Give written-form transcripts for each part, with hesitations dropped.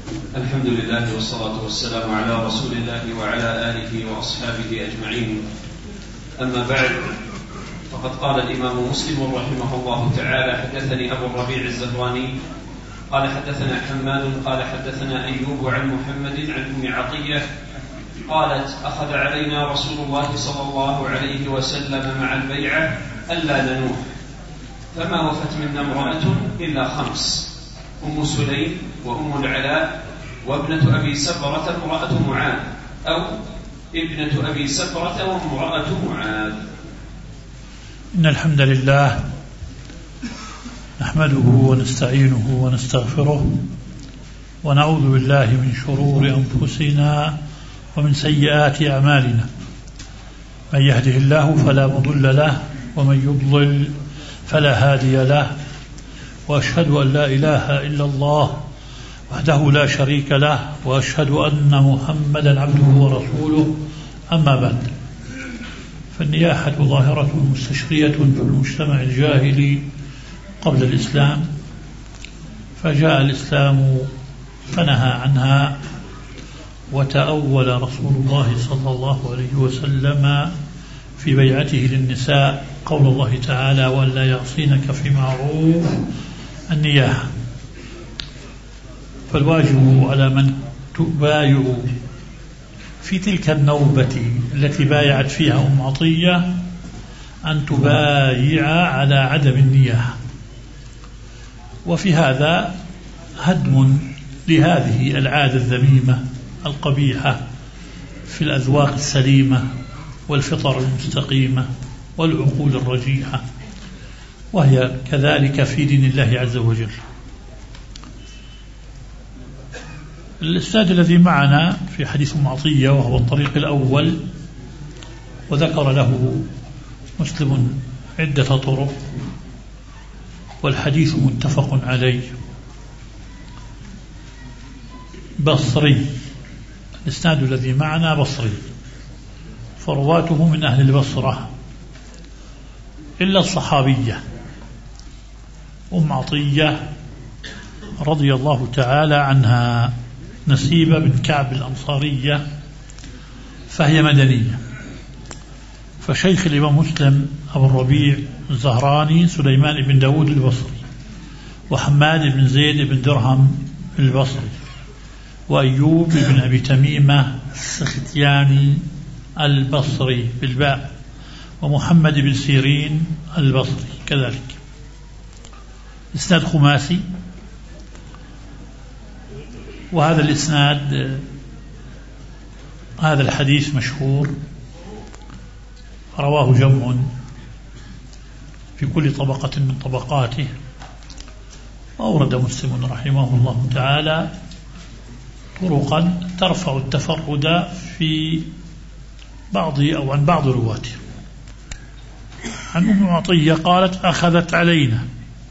الحمد لله والصلاة والسلام على رسول الله وعلى آله وأصحابه أجمعين. أما بعد، فقد قال الإمام مسلم رحمه الله تعالى: حدثني أبو الربيع الزهراني قال حدثنا حماد قال حدثنا أيوب عن محمد عن أم عطية قالت: أخذ علينا رسول الله صلى الله عليه وسلم مع البيعة ألا ننوح، فما وفت منا امرأة إلا 5: أم سليم وأم العلاء وابنة أبي سبرة امرأة معاذ، أو ابنة أبي سبرة وامرأة معاذ. إن الحمد لله نحمده ونستعينه ونستغفره ونعوذ بالله من شرور أنفسنا ومن سيئات أعمالنا، من يهده الله فلا مضل له ومن يضلل فلا هادي له، وأشهد أن لا إله إلا الله وحده لا شريك له، وأشهد أن محمدا عبده ورسوله. أما بعد، فالنياحة ظاهرة مستشرية في المجتمع الجاهلي قبل الإسلام، فجاء الإسلام فنهى عنها، وتأول رسول الله صلى الله عليه وسلم في بيعته للنساء قول الله تعالى: وأن لا يعصينك في معروف النياحة. فالواجب على من تبايع في تلك النوبة التي بايعت فيها أم عطية أن تبايع على عدم النياحة، وفي هذا هدم لهذه العادة الذميمة القبيحة في الأذواق السليمة والفطر المستقيمة والعقول الرجيحة، وهي كذلك في دين الله عز وجل. الإسناد الذي معنا في حديث أم عطية وهو الطريق الأول، وذكر له مسلم عدة طرق، والحديث متفق عليه، بصري. الإسناد الذي معنا بصري، فرواته من أهل البصرة إلا الصحابية أم عطية رضي الله تعالى عنها، نسيبة بن كعب الأنصارية، فهي مدنية. فشيخ الإمام مسلم أبو الربيع الزهراني سليمان بن داود البصري، وحماد بن زيد بن درهم البصري، وأيوب بن أبي تميمة السختياني البصري بالباء، ومحمد بن سيرين البصري كذلك. إسناد خماسي، وهذا الإسناد هذا الحديث مشهور، رواه جمع في كل طبقة من طبقاته، وأورد مسلم رحمه الله تعالى طرقا ترفع التفرد في بعض أو عن بعض رواته. عن أم عطية قالت: أخذت علينا،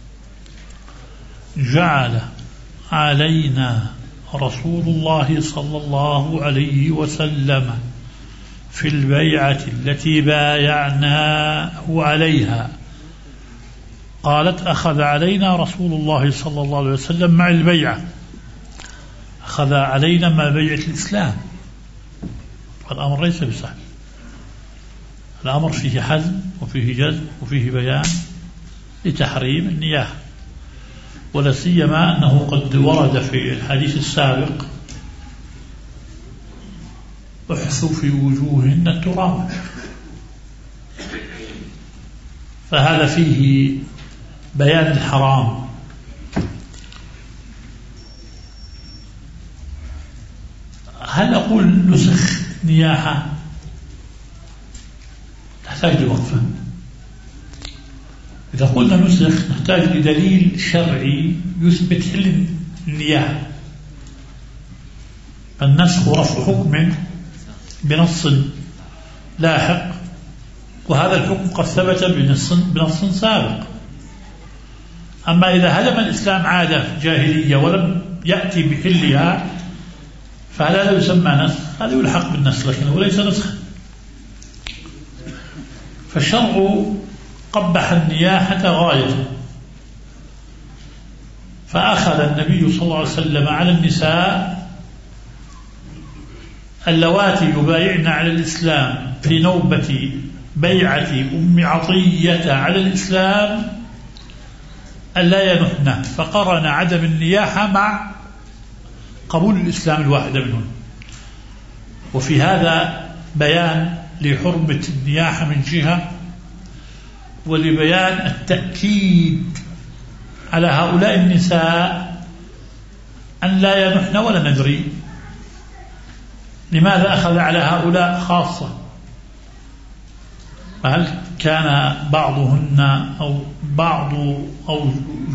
جعل علينا رسول الله صلى الله عليه وسلم في البيعة التي بايعناه عليها. قالت: أخذ علينا رسول الله صلى الله عليه وسلم مع البيعة، أخذ علينا مع بيعة الإسلام، والأمر ليس بسهل، الأمر فيه حزم وفيه جزم وفيه بيان لتحريم النياحة، ولا سيما أنه قد ورد في الحديث السابق: احثوا في وجوههن التراب، فهذا فيه بيان الحرام. هل أقول نسخ نياحة؟ تحتاج لوقفة. إذا قلنا نسخ نحتاج لدليل شرعي يثبت حل النياحة. النسخ رفع حكم بنص لاحق، وهذا الحكم قد ثبت بنص سابق. أما إذا هدم الإسلام عادة جاهلية ولم يأتي بحلها فهذا لا يسمى نسخ، هذا يلحق بالنسخ لكنه ليس نسخا. فالشرع قبح النياحة غاية، فأخذ النبي صلى الله عليه وسلم على النساء اللواتي يبايعن على الإسلام في نوبة بيعة أم عطية على الإسلام ألا ينحن، فقرن عدم النياحة مع قبول الإسلام الواحدة منهن. وفي هذا بيان لحرمة النياحة من جهة، ولبيان التأكيد على هؤلاء النساء أن لا ينحن ولا ندري. لماذا أخذ على هؤلاء خاصة؟ هل كان بعضهن أو بعض أو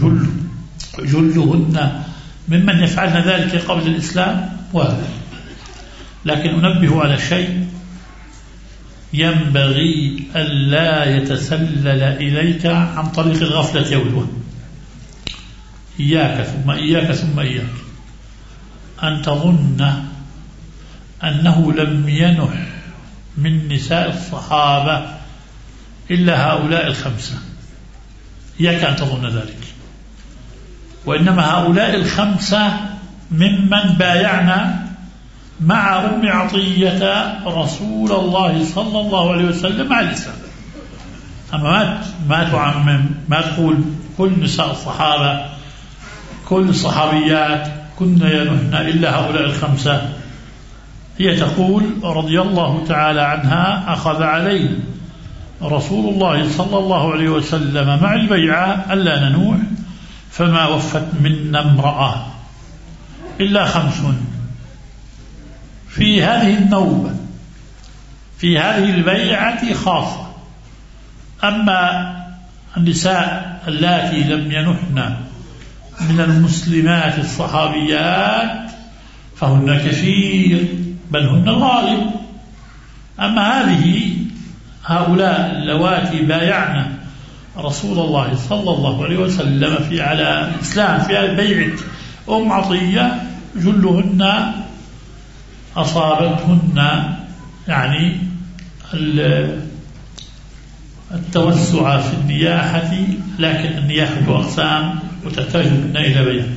جلهن ممن يفعلن ذلك قبل الإسلام؟ وهذا. لكن أنبه على شيء، ينبغي ألا يتسلل إليك عن طريق الغفلة أو الوهم. إياك ثم إياك ثم إياك أن تظن أنه لم ينح من نساء الصحابة إلا هؤلاء الخمسة. إياك أن تظن ذلك، وإنما هؤلاء الخمسة ممن بايعنا مع أم عطية رسول الله صلى الله عليه وسلم على الإسلام. أما ما تعمم، ما تقول كل نساء الصحابة كل الصحابيات كن ينحن إلا هؤلاء الخمسة. هي تقول رضي الله تعالى عنها: أخذ علينا رسول الله صلى الله عليه وسلم مع البيعة ألا ننوح، فما وفت منا امرأة إلا 5 في هذه النوبة، في هذه البيعة خاصة. أما النساء اللاتي لم ينحن من المسلمات الصحابيات فهن كثير، بل هن الغالب. أما هؤلاء اللواتي بايعنا رسول الله صلى الله عليه وسلم في على الإسلام في بيعة أم عطية، جلهن أصابتهن يعني التوسع في النياحة، لكن النياحة أقسام وتحتاج منا إلى بيان.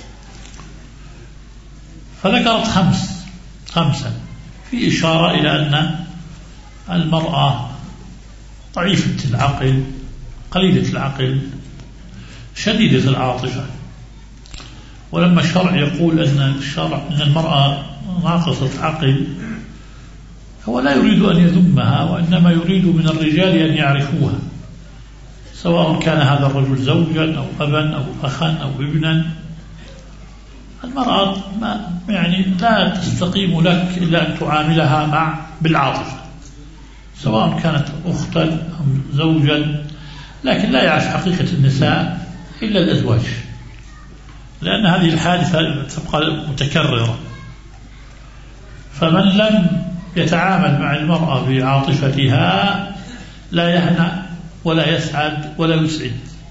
فذكرت 5 في إشارة إلى أن المرأة ضعيفة العقل، قليلة العقل، شديدة العاطفة. ولما الشرع يقول أن المرأة ناقصة عقل، هو لا يريد أن يذمها، وإنما يريد من الرجال أن يعرفوها، سواء كان هذا الرجل زوجا أو أبا أو أخا أو ابنا. المرأة يعني لا تستقيم لك إلا أن تعاملها بالعاطفة، سواء كانت أختا أو زوجا، لكن لا يعرف حقيقة النساء إلا الأزواج، لأن هذه الحادثة تبقى متكررة. فمن لم يتعامل مع المرأة بعاطفتها لا يهنأ ولا يسعد ولا يسعد.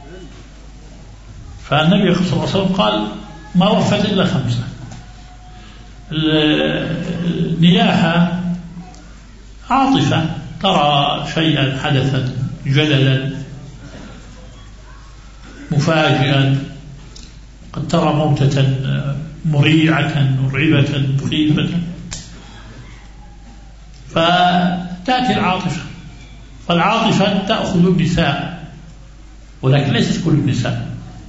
فالنبي صلى الله عليه وسلم قال: ما وفت إلا 5. النياحة عاطفة، ترى شيئا حدثا جللا مفاجئا، قد ترى موتة مريعة مرعبة مخيفة، فتأتي العاطفة. فالعاطفة تأخذ النساء، ولكن ليست كل النساء.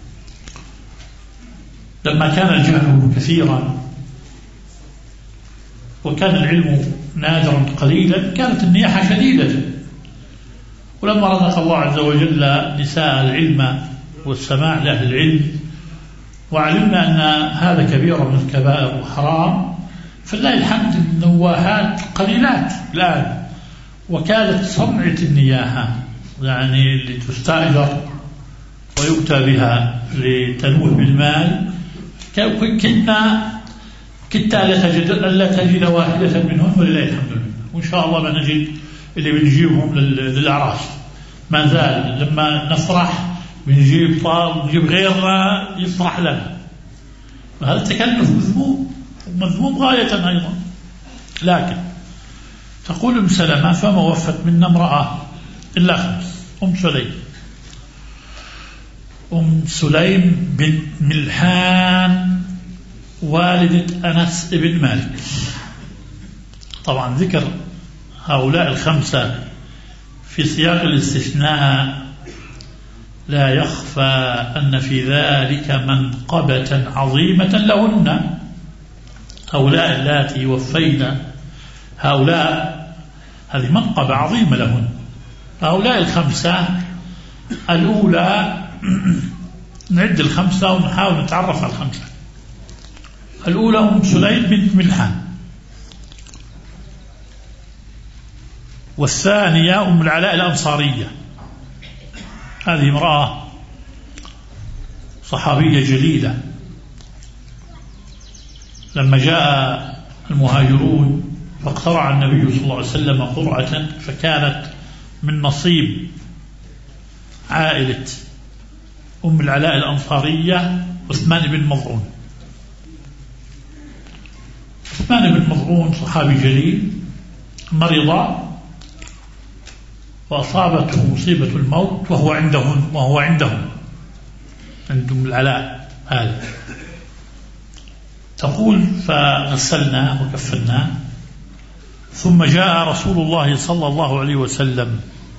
لما كان الجهل كثيرا وكان العلم نادرا قليلا كانت النياحة شديدة. ولما رزق الله عز وجل نساء العلم والسماع لأهل العلم، وعلمنا أن هذا كبير من الكبائر وحرام، فلله الحمد النواحات قليلات الآن. وكانت صنعة النياحة يعني اللي تستأجر ويؤتى بها لتنوه بالمال، كنت لا تجد واحدة منهم، ولله الحمد لله. وإن شاء الله ما نجد اللي بنجيبهم للأعراس، ما زال لما نفرح بنجيب طال نجيب غيرنا يفرح لنا. وهذا التكلف مذموم غاية أيضا. لكن تقول أم سلمة: فما وفت منا امرأة إلا 5. أم سليم. سليم بنت ملحان والدة أنس بن مالك. طبعا ذكر هؤلاء الخمسة في سياق الاستثناء لا يخفى أن في ذلك منقبة عظيمة لهن. هؤلاء اللاتي وفينا هؤلاء هذه منقبة عظيمة لهن. هؤلاء الخمسة الأولى نعد الخمسة ونحاول نتعرف على الخمسة. الأولى سليم بنت ملحان، والثانية العلاء الأنصارية، هذه امرأة صحابية جليلة. لما جاء المهاجرون فاقترع النبي صلى الله عليه وسلم قرعة، فكانت من نصيب عائلة العلاء الأنصارية عثمان بن مظعون. عثمان بن مظعون صحابي جليل، مرض وأصابته مصيبة الموت وهو عندهم عندهم العلاء هذا. تقول فغسلناه وكفناه، ثم جاء رسول الله صلى الله عليه وسلم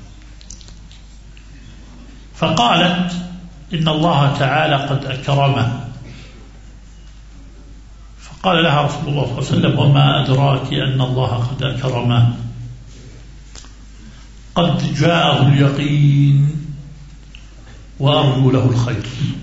فقالت إن الله تعالى قد أكرمه. فقال لها رسول الله صلى الله عليه وسلم وما أدراك أن الله قد أكرمه؟ قد جاءه اليقين وأرجو له الخير.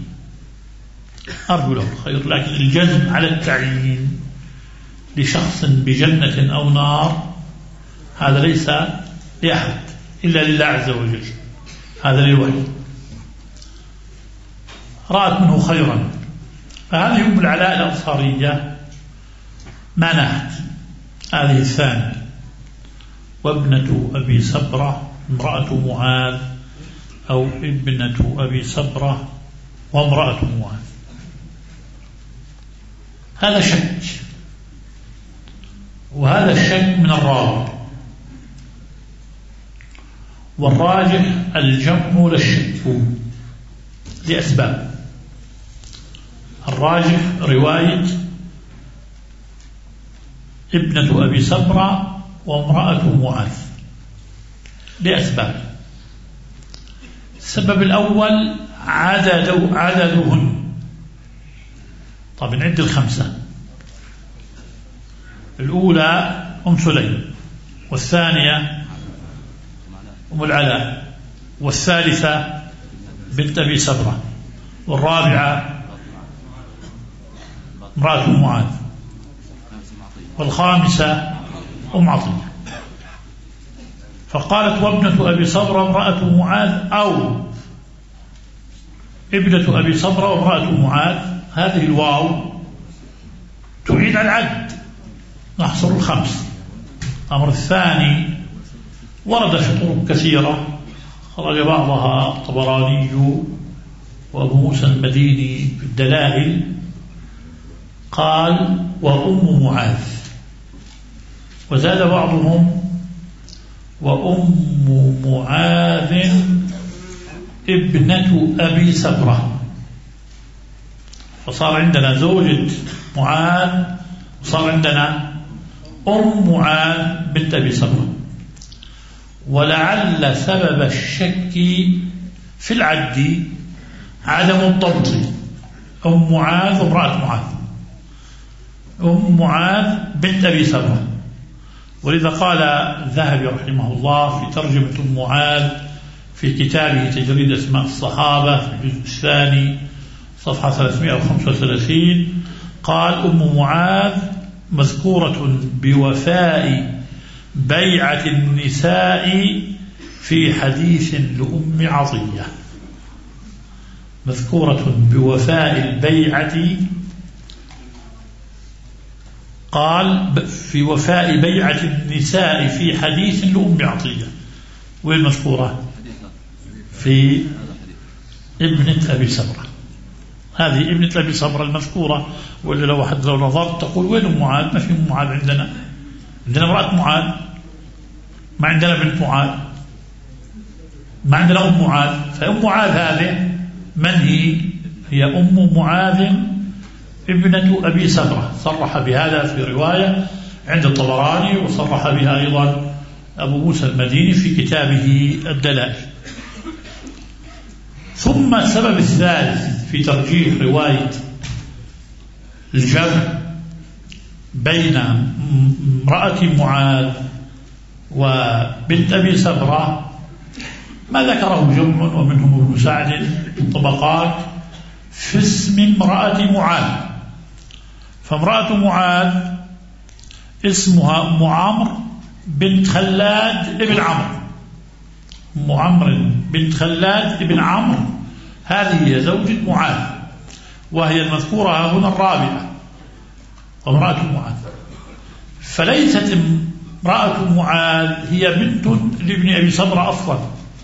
أرجو له الخير، لكن الجزم على التعيين لشخص بجنة أو نار هذا ليس لأحد إلا لله عز وجل، هذا للوحي. رأت منه خيرا، فهذه العلاء الأنصارية ما نهت. هذه الثانية، وابنة أبي صبرة امرأة معاذ، أو ابنة أبي صبرة وامرأة معاذ. هذا شك، وهذا الشك من الراوي، والراجح الجمع للشك لأسباب. الراجح رواية ابنة أبي صبرة وامرأة معاذ لأسباب. السبب الأول عددهن. طب نعد الخمسة. الأولى سليم، والثانية العلاء، والثالثة بنت أبي صبرة، والرابعة امرأة معاذ، والخامسة عطية. فقالت وابنة أبي صبرة امرأة معاذ أو ابنة أبي صبرة وامرأة معاذ. هذه الواو تعيد على العد، نحصر الخمس. الأمر الثاني ورد في طرق كثيرة، خرج بعضها الطبراني وأبو موسى المديني في الدلائل، قال وأم معاذ، وزاد بعضهم وأم معاذ ابنة أبي صبرة. فصار عندنا زوجة معاذ، وصار عندنا معاذ بنت أبي صبرة. ولعل سبب الشك في العد عدم الضبط. معاذ وامرأة معاذ، معاذ بنت أبي صبرة. ولذا قال الذهبي رحمه الله في ترجمة معاذ في كتابه تجريد أسماء الصحابة في الجزء الثاني صفحة 335، قال معاذ مذكورة بوفاء بيعة النساء في حديث لأم عطية. مذكورة بوفاء البيعة، قال في وفاء بيعة النساء في حديث لأم عطية. والمذكورة في ابنة أبي صبرة. هذه ابنة أبي صبرة المذكورة. وإلا لو واحد لو نظرت تقول وين معاذ؟ ما في معاذ عندنا امرأة معاذ، ما عندنا بنت معاذ، ما عندنا معاذ. فأم معاذ هذه من هي أم معاذ ابنة أبي سبرة، صرح بهذا في رواية عند الطبراني، وصرح بها أيضا أبو موسى المديني في كتابه الدلائل. ثم السبب الثالث في ترجيح رواية الجمع بين امرأة معاذ وبنت أبي سبرة ما ذكره جمع ومنهم ابن سعد الطبقات في اسم امرأة معاذ. فامرأة معاذ اسمها أم عمرو بنت خلاد ابن عمرو، أم عمرو بنت خلاد ابن عمرو، هذه هي زوجة معاذ، وهي المذكورة هنا الرابعة، وامرأة معاذ. فليست امرأة معاذ هي بنت لابن أبي سبرة أصلا.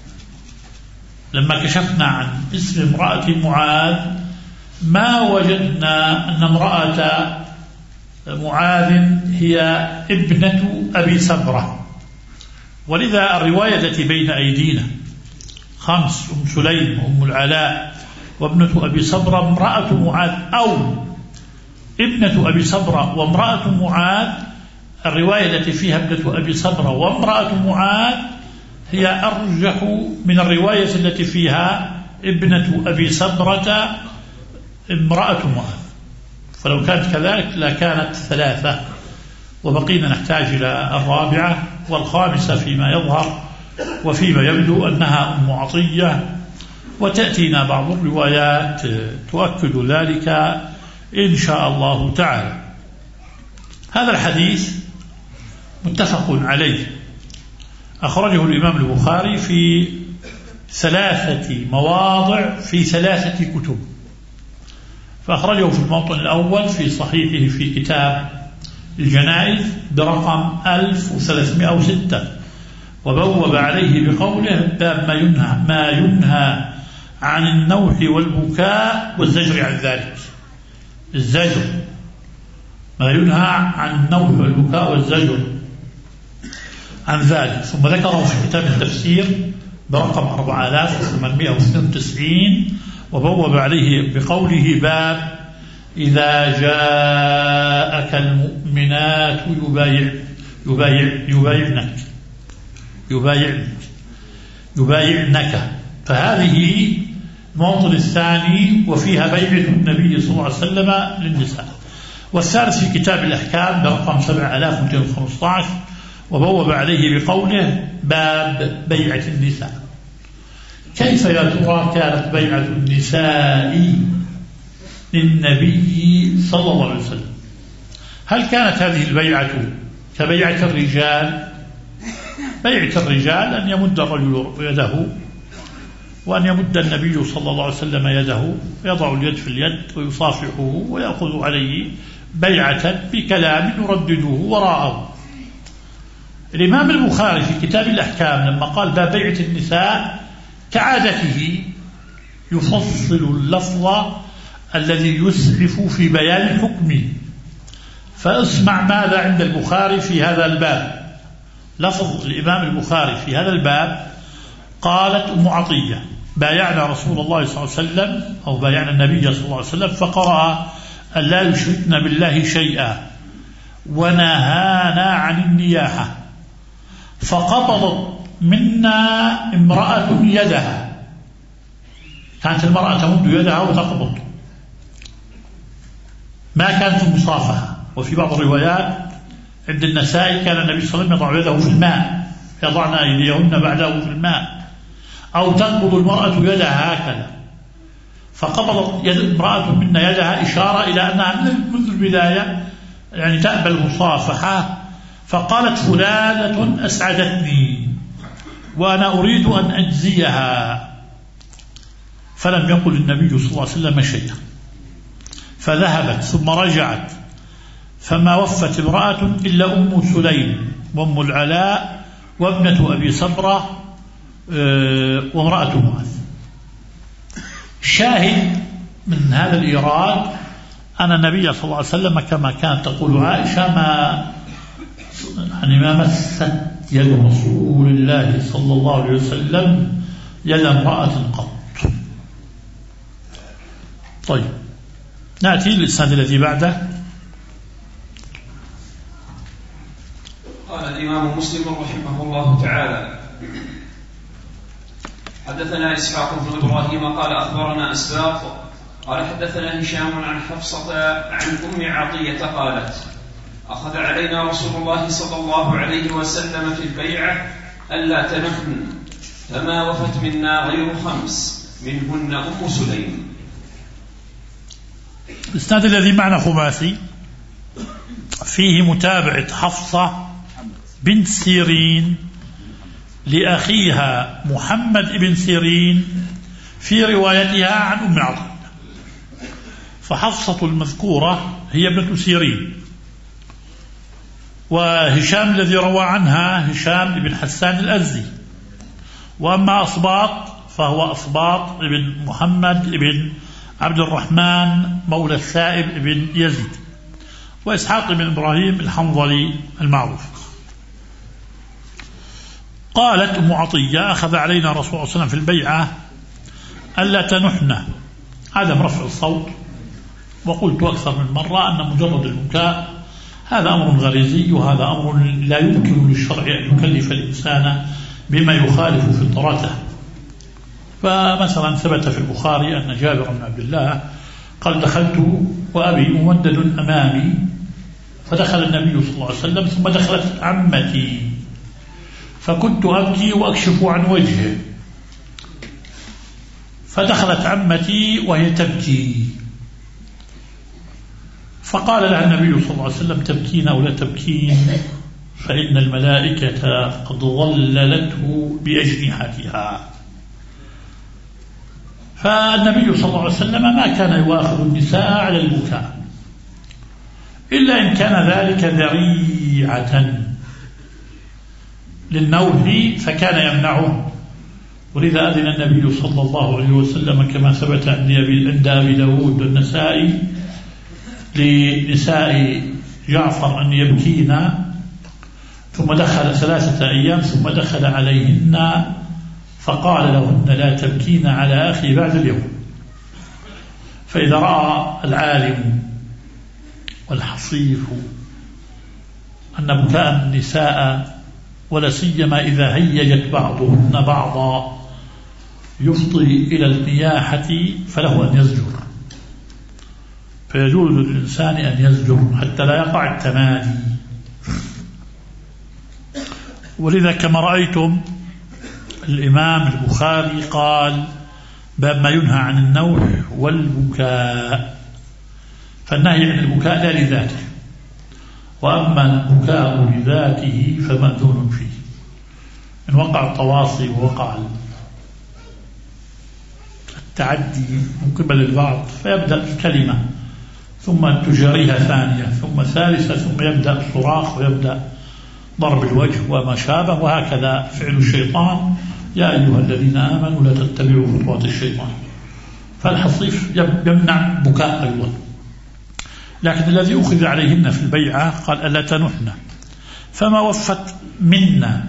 لما كشفنا عن اسم امرأة معاذ ما وجدنا أن امرأة معاذ هي ابنة أبي سبرة، ولذا الرواية التي بين أيدينا 5: أم سليم وأم العلاء وابنة أبي سبرة امرأة معاذ، أو ابنة أبي سبرة وامرأة معاذ. الرواية التي فيها ابنة أبي سبرة وامرأة معاذ هي أرجح من الرواية التي فيها ابنة أبي سبرة امرأة معاذ، فلو كانت كذلك لكانت 3، وبقينا نحتاج إلى الرابعة والخامسة فيما يظهر، وفيما يبدو أنها أم عطية، وتأتينا بعض الروايات تؤكد ذلك إن شاء الله تعالى. هذا الحديث متفق عليه، أخرجه الإمام البخاري في 3 مواضع في 3 كتب. فأخرجه في الموطن الأول في صحيحه في كتاب الجنائز برقم 1306، وبوب عليه بقوله: باب ما ينهى عن النوح والبكاء والزجر عن ذلك. الزجر، ما ينهى عن النوح والبكاء والزجر عن ذلك. ثم ذكره في كتاب التفسير برقم 4892، وبوب عليه بقوله: باب إذا جاءك المؤمنات يبايعنك. فهذه الموطن الثاني، وفيها بيعة النبي صلى الله عليه وسلم للنساء. والثالث في كتاب الأحكام برقم 7215، وبوب عليه بقوله: باب بيعة النساء. كيف يا ترى كانت بيعة النساء للنبي صلى الله عليه وسلم؟ هل كانت هذه البيعة كبيعة الرجال؟ بيعة الرجال أن يمد الرجل يده، وأن يمد النبي صلى الله عليه وسلم يده، ويضع اليد في اليد ويصافحه ويأخذ عليه بيعة بكلام يردده وراءه. الإمام البخاري في كتاب الأحكام لما قال باب بيعة النساء كعادته يفصل اللفظ الذي يسعف في بيان الحكم. فاسمع ماذا عند البخاري في هذا الباب. لفظ الإمام البخاري في هذا الباب: قالت أم عطية: بايعنا رسول الله صلى الله عليه وسلم، أو بايعنا النبي صلى الله عليه وسلم، فقرأ أن لا يشركن بالله شيئا ونهانا عن النياحة، فقبضت منا امرأة يدها. كانت المرأة تمد يدها وتقبض، ما كانت المصافحة. وفي بعض الروايات عند النسائي كان النبي صلى الله عليه وسلم يضع يده في الماء، يضعن أيديهن بعده في الماء، أو تقبض المرأة يدها هكذا. فقبضت امرأة منا يدها إشارة إلى أنها منذ البداية يعني تأبى المصافحة. فقالت: فلانة أسعدتني وأنا أريد أن أجزيها. فلم يقل النبي صلى الله عليه وسلم شيئا، فذهبت ثم رجعت، فما وفت امرأة إلا أم سليم وأم العلاء وابنة أبي سبرة وامرأة معاذ. شاهد من هذا الإيراد أن النبي صلى الله عليه وسلم كما كانت تقول عائشة ما مست يد رسول الله صلى الله عليه وسلم يد امرأة قط. طيب نأتي للإسناد الذي بعده. قال الإمام مسلم رحمه الله تعالى: حدثنا إسحاق بن إبراهيم قال أخبرنا أسباط قال حدثنا هشام عن حفصة عن أم عطية قالت: أخذ علينا رسول الله صلى الله عليه وسلم في البيعة ألا تنحن، فما وفت منا غير 5 منهن أم سليم. الإسناد الذي معنا خماسي، فيه متابعة حفصة بنت سيرين لأخيها محمد بن سيرين في روايتها عن أم عطية. فحفصة المذكورة هي ابنة سيرين، وهشام الذي روى عنها هشام بن حسان الأزدي، وأما أصباط فهو أصباط بن محمد بن عبد الرحمن مولى السائب بن يزيد، وإسحاق بن إبراهيم الحنظلي المعروف. قالت أم عطية: أخذ علينا رسول الله صلى الله عليه وسلم في البيعة ألا تنحن، عدم رفع الصوت. وقلت أكثر من مرة أن مجرد البكاء هذا أمر غريزي، وهذا أمر لا يمكن للشرع أن يكلف الإنسان بما يخالف فطرته. فمثلا ثبت في البخاري أن جابر بن عبد الله قال: دخلت وأبي ممدد أمامي، فدخل النبي صلى الله عليه وسلم ثم دخلت عمتي، فكنت أبكي وأكشف عن وجهه، فدخلت عمتي وهي تبكي، فقال لها النبي صلى الله عليه وسلم: تبكين أو لا تبكين؟ فإن الملائكة قد ظللته بأجنحتها. فالنبي صلى الله عليه وسلم ما كان يؤاخذ النساء على البكاء إلا إن كان ذلك ذريعة للنوح فكان يمنعه، ولذا أذن النبي صلى الله عليه وسلم كما ثبت عند أبي داود والنسائي لنساء جعفر أن يبكين، ثم دخل 3 أيام ثم دخل عليهن فقال لهن: لا تبكين على أخي بعد اليوم. فإذا رأى العالم والحصيف أن بكاء النساء ولا سيما إذا هيجت بعضهن بعضا يفضي إلى النياحة فله أن يزجر، فيجوز للإنسان أن يزجر حتى لا يقع التمادي. ولذا كما رأيتم الإمام البخاري قال: باب ما ينهى عن النوح والبكاء. فالنهي عن البكاء لا لذاته، وأما البكاء لذاته فمأذون فيه. إن وقع التواصي ووقع التعدي من قبل البعض فيبدأ بكلمة ثم تجاريها ثانية ثم ثالثة ثم يبدأ الصراخ ويبدأ ضرب الوجه وما شابه، وهكذا فعل الشيطان: يا أيها الذين آمنوا لا تتبعوا خطوات الشيطان. فالحصيف يمنع بكاء أيضا. لكن الذي أخذ عليهن في البيعة قال: ألا تنحن، فما وفت منا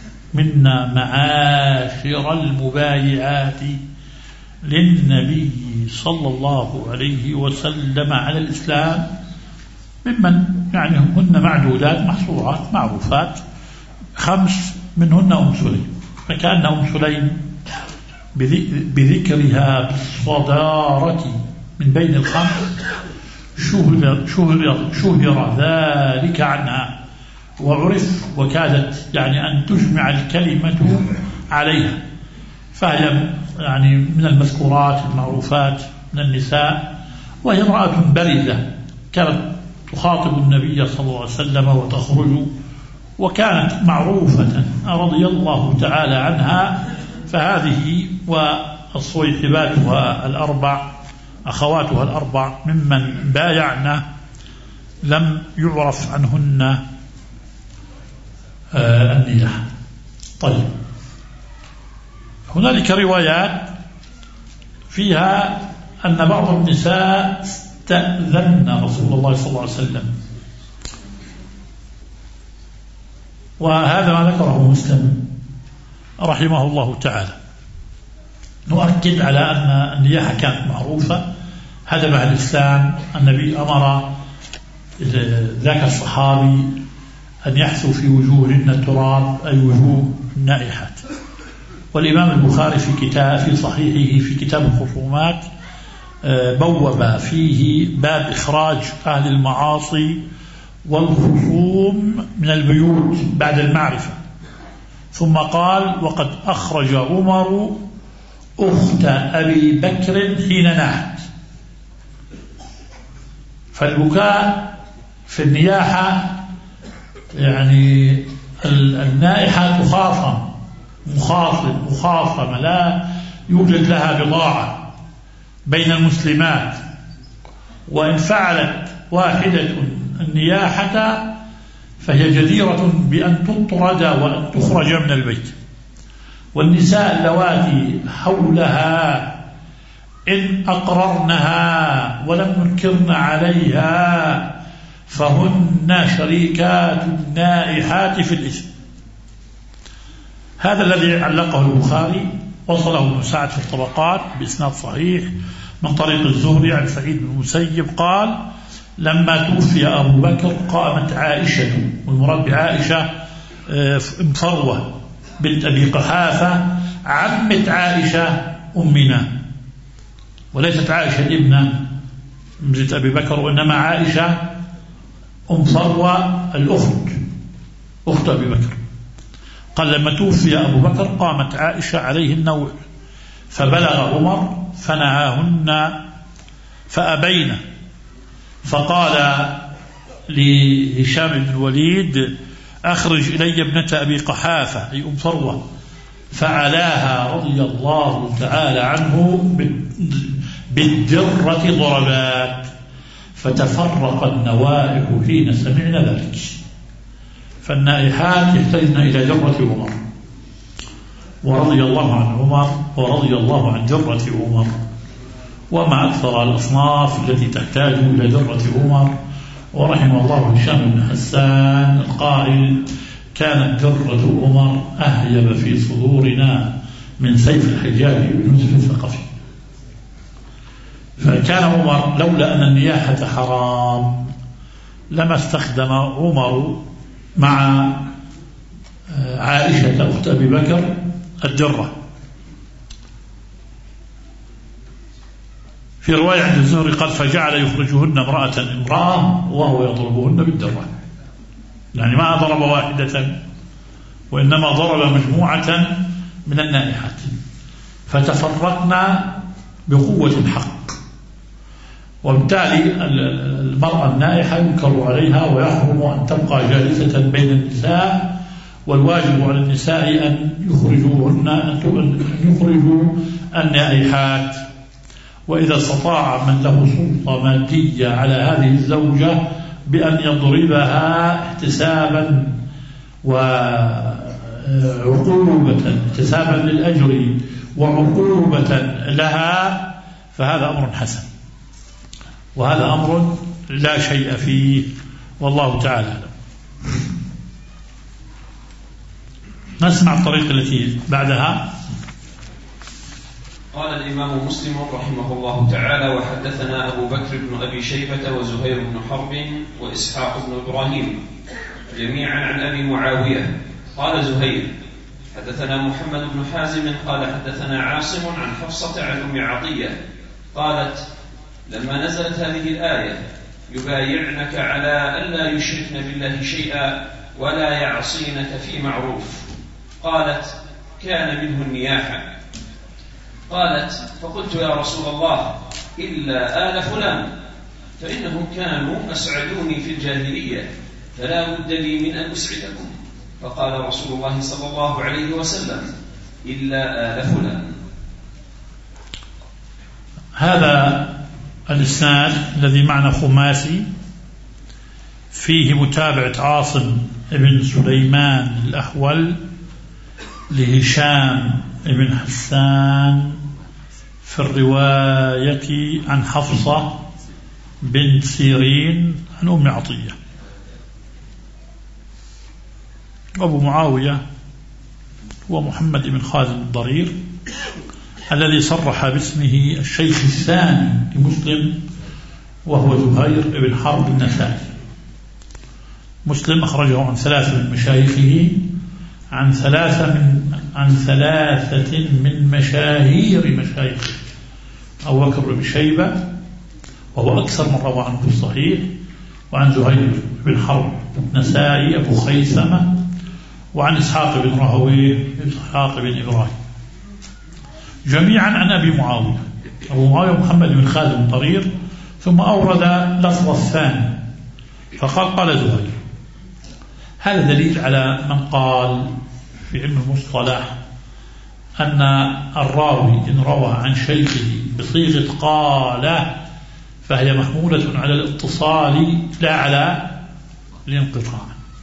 معاشر المبايعات للنبي صلى الله عليه وسلم على الإسلام، ممن يعني هن معدودات محصورات معروفات، 5 منهن أم سليم. فكأن أم سليم بذكرها بالصدارة من بين ال5 شهر ذلك عنها وعرف، وكادت يعني أن تجمع الكلمة عليها، فهي يعني من المذكورات المعروفات من النساء، وهي امرأة بردة كانت تخاطب النبي صلى الله عليه وسلم وتخرج، وكانت معروفة رضي الله تعالى عنها. فهذه والصويحباتها 4 أخواتها 4 ممن بايعنا لم يعرف عنهن النياحة. طيب، هنالك روايات فيها أن بعض النساء استأذن رسول الله صلى الله عليه وسلم، وهذا ما ذكره مسلم رحمه الله تعالى. نؤكد على أن النياحة كانت معروفة هدمها الإسلام. النبي أمر ذاك الصحابي أن يحثوا في وجوههن التراب، أي وجوه النائحات. والإمام البخاري في صحيحه في كتاب الخصومات بوب فيه باب إخراج أهل المعاصي والخصوم من البيوت بعد المعرفة، ثم قال: وقد أخرج عمر أخت أبي بكر حين ناحت. فالبكاء في النياحة يعني النائحة مخاصمة، لا يوجد لها بضاعة بين المسلمات، وإن فعلت واحدة النياحة فهي جديرة بأن تطرد وأن تخرج من البيت. والنساء اللواتي حولها إن أقررنها ولم ينكرن عليها فهن شريكات النائحات في الإثم. هذا الذي علقه البخاري، وصله ابن سعد في الطبقات بإسناد صحيح من طريق الزهري عن سعيد بن المسيب قال: لما توفي أبو بكر قامت عائشة، والمراد بعائشة فروة بنت أبي قحافة عمة عائشة أمنا، وليست عائشة ابنة بنت أبي بكر، وإنما عائشة أم فروة الأخت، أخت أبي بكر. قال: لما توفي أبو بكر قامت عائشة عليه النوع، فبلغ عمر فنهاهن فأبين، فقال لهشام بن الوليد: أخرج إلي ابنة أبي قحافة أي أم فروة، فعلاها رضي الله تعالى عنه بالدرة ضربات، فتفرق النوائح حين سمعنا ذلك. فالنائحات يحتاجن إلى درة عمر، ورضي الله عن عمر ورضي الله عن درة عمر. وما أكثر الأصناف التي تحتاج إلى درة عمر. ورحم الله هشام بن حسان القائل: كانت درة عمر أهيب في صدورنا من سيف الحجاج بن يوسف الثقفي. فكان عمر لولا أن النياحة حرام لما استخدم عمر مع عائشة أخت أبي بكر الدرة. في رواية عند الزهري قال: فجعل يخرجهن امرأة وهو يضربهن بالدرة، يعني ما ضرب واحدة وإنما ضرب مجموعة من النائحات، فتفرقنا بقوة الحق. وبالتالي المرأة النائحة ينكر عليها ويحرم أن تبقى جالسة بين النساء، والواجب على النساء أن يخرجوا النائحات. وإذا استطاع من له سلطة مادية على هذه الزوجة بأن يضربها احتسابا وعقوبة، احتسابا للأجر وعقوبة لها، فهذا أمر حسن، وهذا أمر لا شيء فيه، والله تعالى أعلم. نسمع الطريقة التي بعدها. قال الإمام مسلم رحمه الله تعالى: وحدثنا أبو بكر بن أبي شيبة وزهير بن حرب وإسحاق بن إبراهيم جميعا عن أبي معاوية. قال زهير: حدثنا محمد بن حازم قال حدثنا عاصم عن حفصة عن أم عطية قالت: لما نزلت هذه الآية: يبايعنك على ألا يشركن بالله شيئا ولا يعصينك في معروف، قالت: كان منه النياحة. قالت: فقلت: يا رسول الله، إلا آل فلان، فإنهم كانوا أسعدوني في الجاهلية، فلا بد لي من أن أسعدكم. فقال رسول الله صلى الله عليه وسلم: إلا آل فلان. هذا الإسناد الذي معنا خماسي، فيه متابعة عاصم بن سليمان الأحول لهشام بن حسان في الرواية عن حفصة بنت سيرين عن أم عطية. أبو معاوية هو محمد بن خازم الضرير الذي صرح باسمه الشيخ الثاني لمسلم وهو زهير بن حرب النسائي. مسلم أخرجه عن 3 من مشايخه، عن ثلاثة من مشاهير مشايخه: أبو بكر بن شيبة وهو أكثر من روى عنه في الصحيح، وعن زهير بن حرب النسائي أبو خيثمة، وعن إسحاق بن راهويه إسحاق بن إبراهيم، جميعا عن أبي معاوية. أبو معاوية محمد بن خالد بن طرير، ثم أورد لفظ الثاني فقال قال زهير. هذا دليل على من قال في علم المصطلح أن الراوي إن روى عن شيخه بصيغة قال فهي محمولة على الاتصال لا على الانقطاع.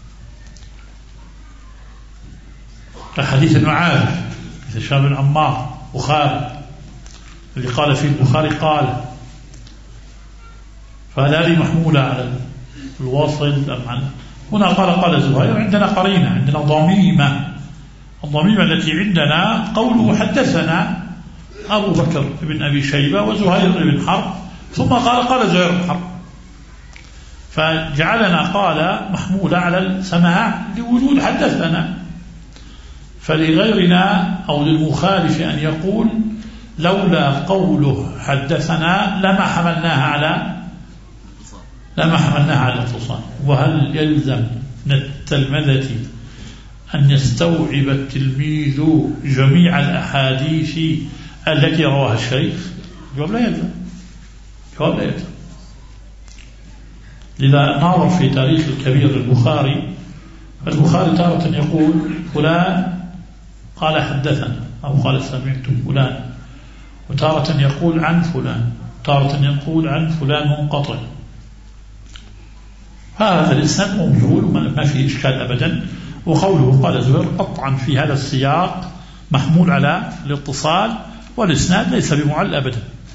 كحديث معاذ هشام بن عمار بخاري اللي قال فيه البخاري قال، فهذه محمولة على الوصل. هنا قال زهير، عندنا قرينة، عندنا ضميمة. الضميمة التي عندنا قوله حدثنا أبو بكر بن أبي شيبة وزهير بن حرب، ثم قال زهير بن حرب، فجعلنا قال محمولة على السماع لوجود حدثنا. فلغيرنا أو للمخالف أن يقول لولا قوله حدثنا لما حملناها على الاتصال. وهل يلزم من التلمذة أن يستوعب التلميذ جميع الأحاديث التي رواها الشيخ؟ جواب لا يلزم. لذا نظر في تاريخ الكبير البخاري تارة يقول فلان قال حدثنا أو قال سمعت فلان، وتارة يقول عن فلان، تارة يقول عن فلان منقطع. هذا الإسناد موجود ما فيه إشكال أبدا. وقوله قال زهير قطعا في هذا السياق محمول على الاتصال، والإسناد ليس بمعل أبدا.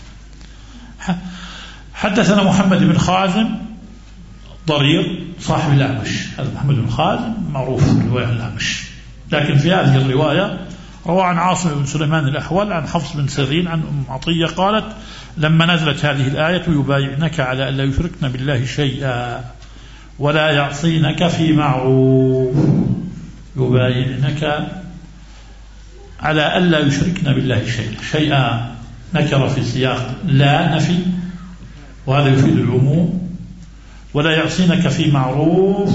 حدثنا محمد بن خازم ضرير صاحب الأعمش. هذا محمد بن خازم معروف في رواية الأعمش، لكن في هذه الرواية روى عن عاصم بن سليمان الأحول عن حفص بن سيرين عن أم عطية قالت لما نزلت هذه الآية يبايعنك على ألا يشركن بالله شيئا ولا يعصينك في معروف، يبايعنك على ألا يشركن بالله شيئا نكر في سياق لا نفي، وهذا يفيد العموم. ولا يعصينك في معروف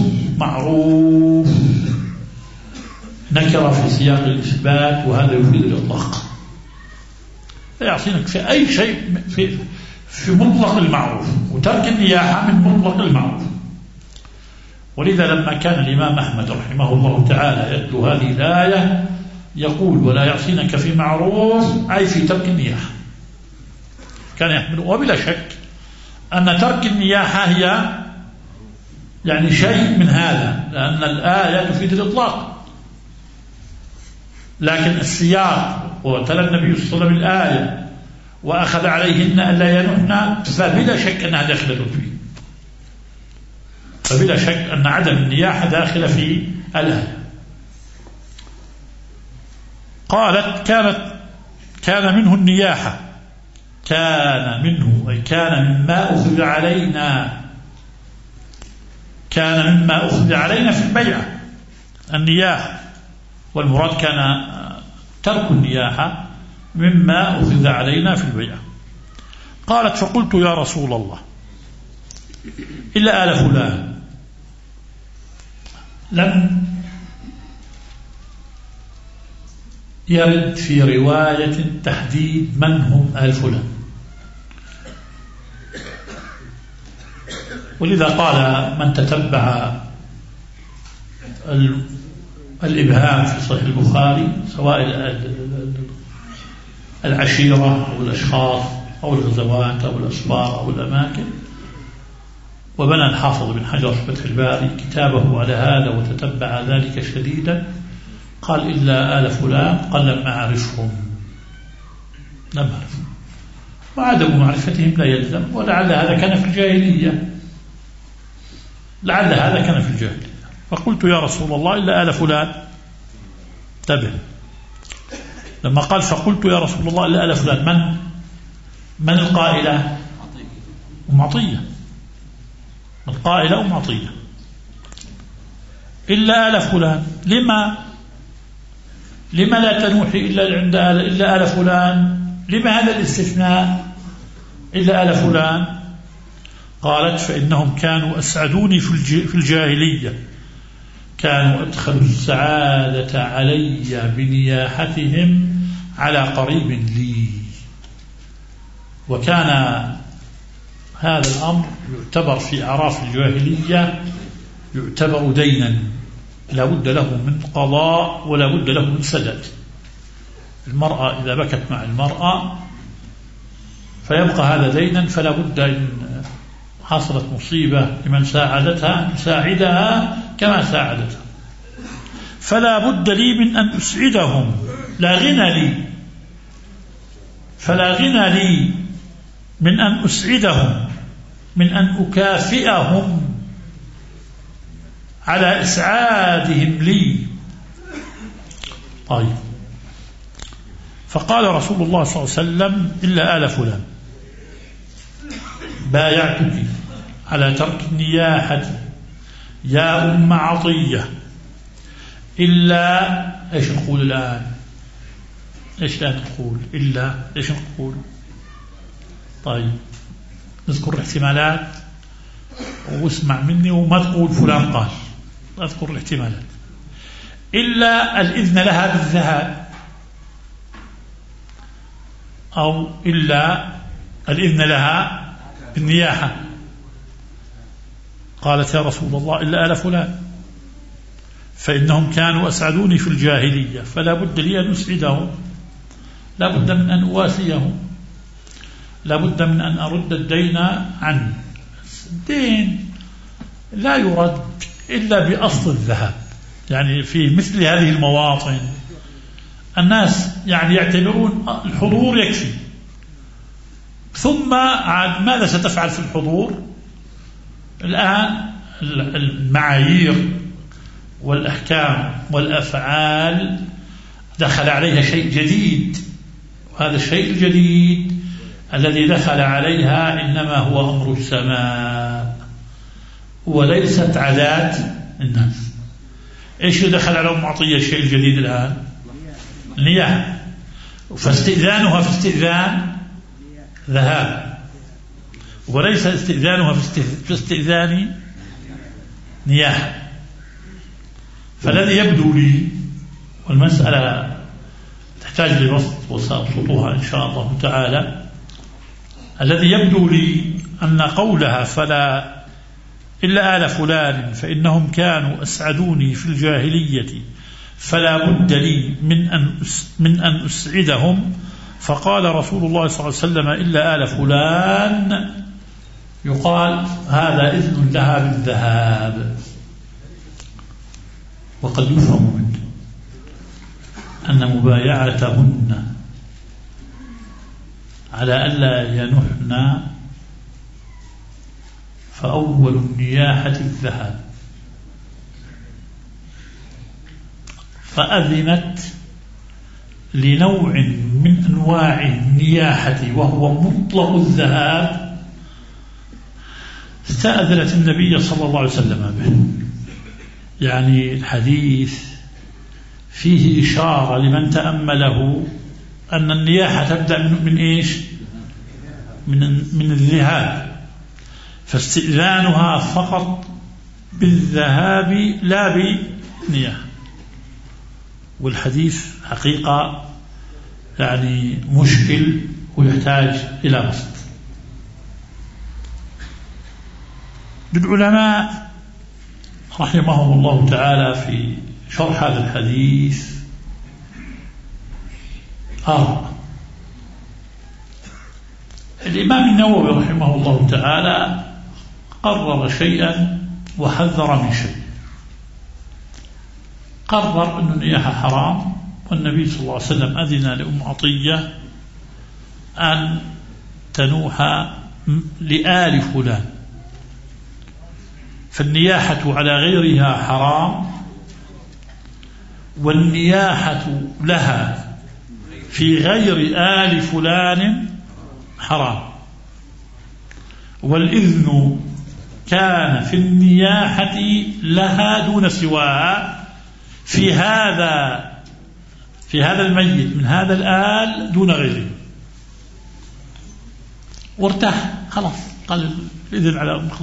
نكر في سياق الإثبات، وهذا يفيد الإطلاق. لا يعصينك في أي شيء في مطلق المعروف، وترك النياحة من مطلق المعروف. ولذا لما كان الإمام أحمد رحمه الله تعالى يتلو هذه الآية يقول ولا يعصينك في معروف أي في ترك النياحة، كان يحمل. وبلا شك أن ترك النياحة هي يعني شيء من هذا، لأن الآية تفيد الإطلاق، لكن السياق وتلا النبي صلى الله عليه وسلم الآية وأخذ عليهن ألا ينهن، فبلا شك أنها داخلة فيه، فبلا شك أن عدم النياحة داخلة في الآية. قالت كان منه النياحة، كان منه أي كان مما أخذ علينا، كان مما أخذ علينا في البيعة النياحة، والمراد كان ترك النياحة مما أخذ علينا في البيعة. قالت فقلت يا رسول الله إلا آل فلان. لم يرد في رواية تحديد من هم آل فلان، ولذا قال من تتبع الإبهام في صحيح البخاري سواء العشيرة أو الأشخاص أو الغزوات أو الأسفار أو الأماكن، وبنى الحافظ بن حجر في فتح الباري كتابه على هذا وتتبع ذلك شديدا، قال إلا آل فلان قال لم أعرفهم، وعدم معرفتهم لا يلزم، ولعل هذا كان في الجاهلية، فقلت يا رسول الله إلا آل فلان. انتبه، لما قال فقلت يا رسول الله إلا آل فلان، من القائلة؟ أم عطية، القائلة أم عطية. إلا آل فلان، لما لا تنوحي إلا آل فلان؟ لما هذا الاستثناء إلا آل فلان؟ قالت فإنهم كانوا أسعدوني في الجاهلية، كانوا أدخلوا السعادة علي بنياحتهم على قريب لي. وكان هذا الأمر يعتبر في أعراف الجاهلية يعتبر دينا لا بد له من قضاء ولا بد له من سداد. المرأة إذا بكت مع المرأة فيبقى هذا دينا، فلا بد إن حصلت مصيبة لمن ساعدتها أن يساعدها كما ساعدتها. فلا بد لي من أن أسعدهم، لا غنى لي، فلا غنى لي من أن أسعدهم، من أن أكافئهم على إسعادهم لي. طيب، فقال رسول الله صلى الله عليه وسلم إلا آل فلان، بايعتك على ترك النياحة يا أم عطية إلا إيش نقول الآن؟ إيش لا نقول إلا إيش نقول؟ طيب، نذكر الاحتمالات واسمع مني وما تقول فلان قال، أذكر الاحتمالات. إلا الإذن لها بالذهاب، أو إلا الإذن لها بالنياحة. قالت يا رسول الله إلا آل فلان فإنهم كانوا أسعدوني في الجاهلية، فلا بد لي أن أسعدهم، لا بد من أن أواسيهم، لا بد من أن أرد الدين عني. الدين لا يرد إلا بأصل الذهاب. يعني في مثل هذه المواطن الناس يعني يعتبرون الحضور يكفي، ثم عاد ماذا ستفعل في الحضور؟ الآن المعايير والأحكام والأفعال دخل عليها شيء جديد، وهذا الشيء الجديد الذي دخل عليها إنما هو أمر السماء وليست عادات الناس. إيش دخل على أم عطية الشيء الجديد الآن؟ النياحة، فاستئذانها في استئذان ذهاب، وليس استئذانها في استئذان نياحة. فالذي يبدو لي، والمسألة تحتاج لبسط وسأبسطها إن شاء الله تعالى، الذي يبدو لي أن قولها فلا إلا آل فلان فإنهم كانوا أسعدوني في الجاهلية فلا بد لي من أن أسعدهم، فقال رسول الله صلى الله عليه وسلم إلا آل فلان، يقال هذا إذن لها بالذهاب. وقد يفهم منه أن مبايعتهن على ألا ينحن فأول النياحة الذهاب، فأذنت لنوع من أنواع النياحة وهو مطلق الذهاب، استأذنت النبي صلى الله عليه وسلم به. يعني الحديث فيه إشارة لمن تأمله أن النياحة تبدأ من إيش؟ من الذهاب، فاستئذانها فقط بالذهاب لا بالنياحة. والحديث حقيقة يعني مشكل ويحتاج إلى بسط. العلماء رحمهم الله تعالى في شرح هذا الحديث الإمام النووي رحمه الله تعالى قرر شيئا وحذر من شيء. قرر أن النياحة حرام، والنبي صلى الله عليه وسلم أذن لأم عطية أن تنوح لآل فلان، فالنياحة على غيرها حرام، والنياحة لها في غير آل فلان حرام، والإذن كان في النياحة لها دون سواها في هذا الميت من هذا الآل دون غيره، وارتاح خلاص، قال الإذن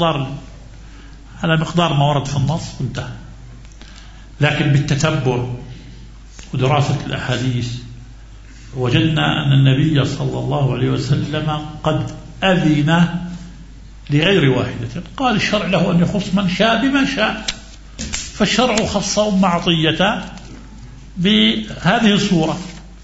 على مقدار ما ورد في النص وانتهى. لكن بالتتبع ودراسة الأحاديث وجدنا أن النبي صلى الله عليه وسلم قد أذن لغير واحدة، قال الشرع له أن يخص من شاء بما شاء، فالشرع خص أم عطية بهذه الصورة،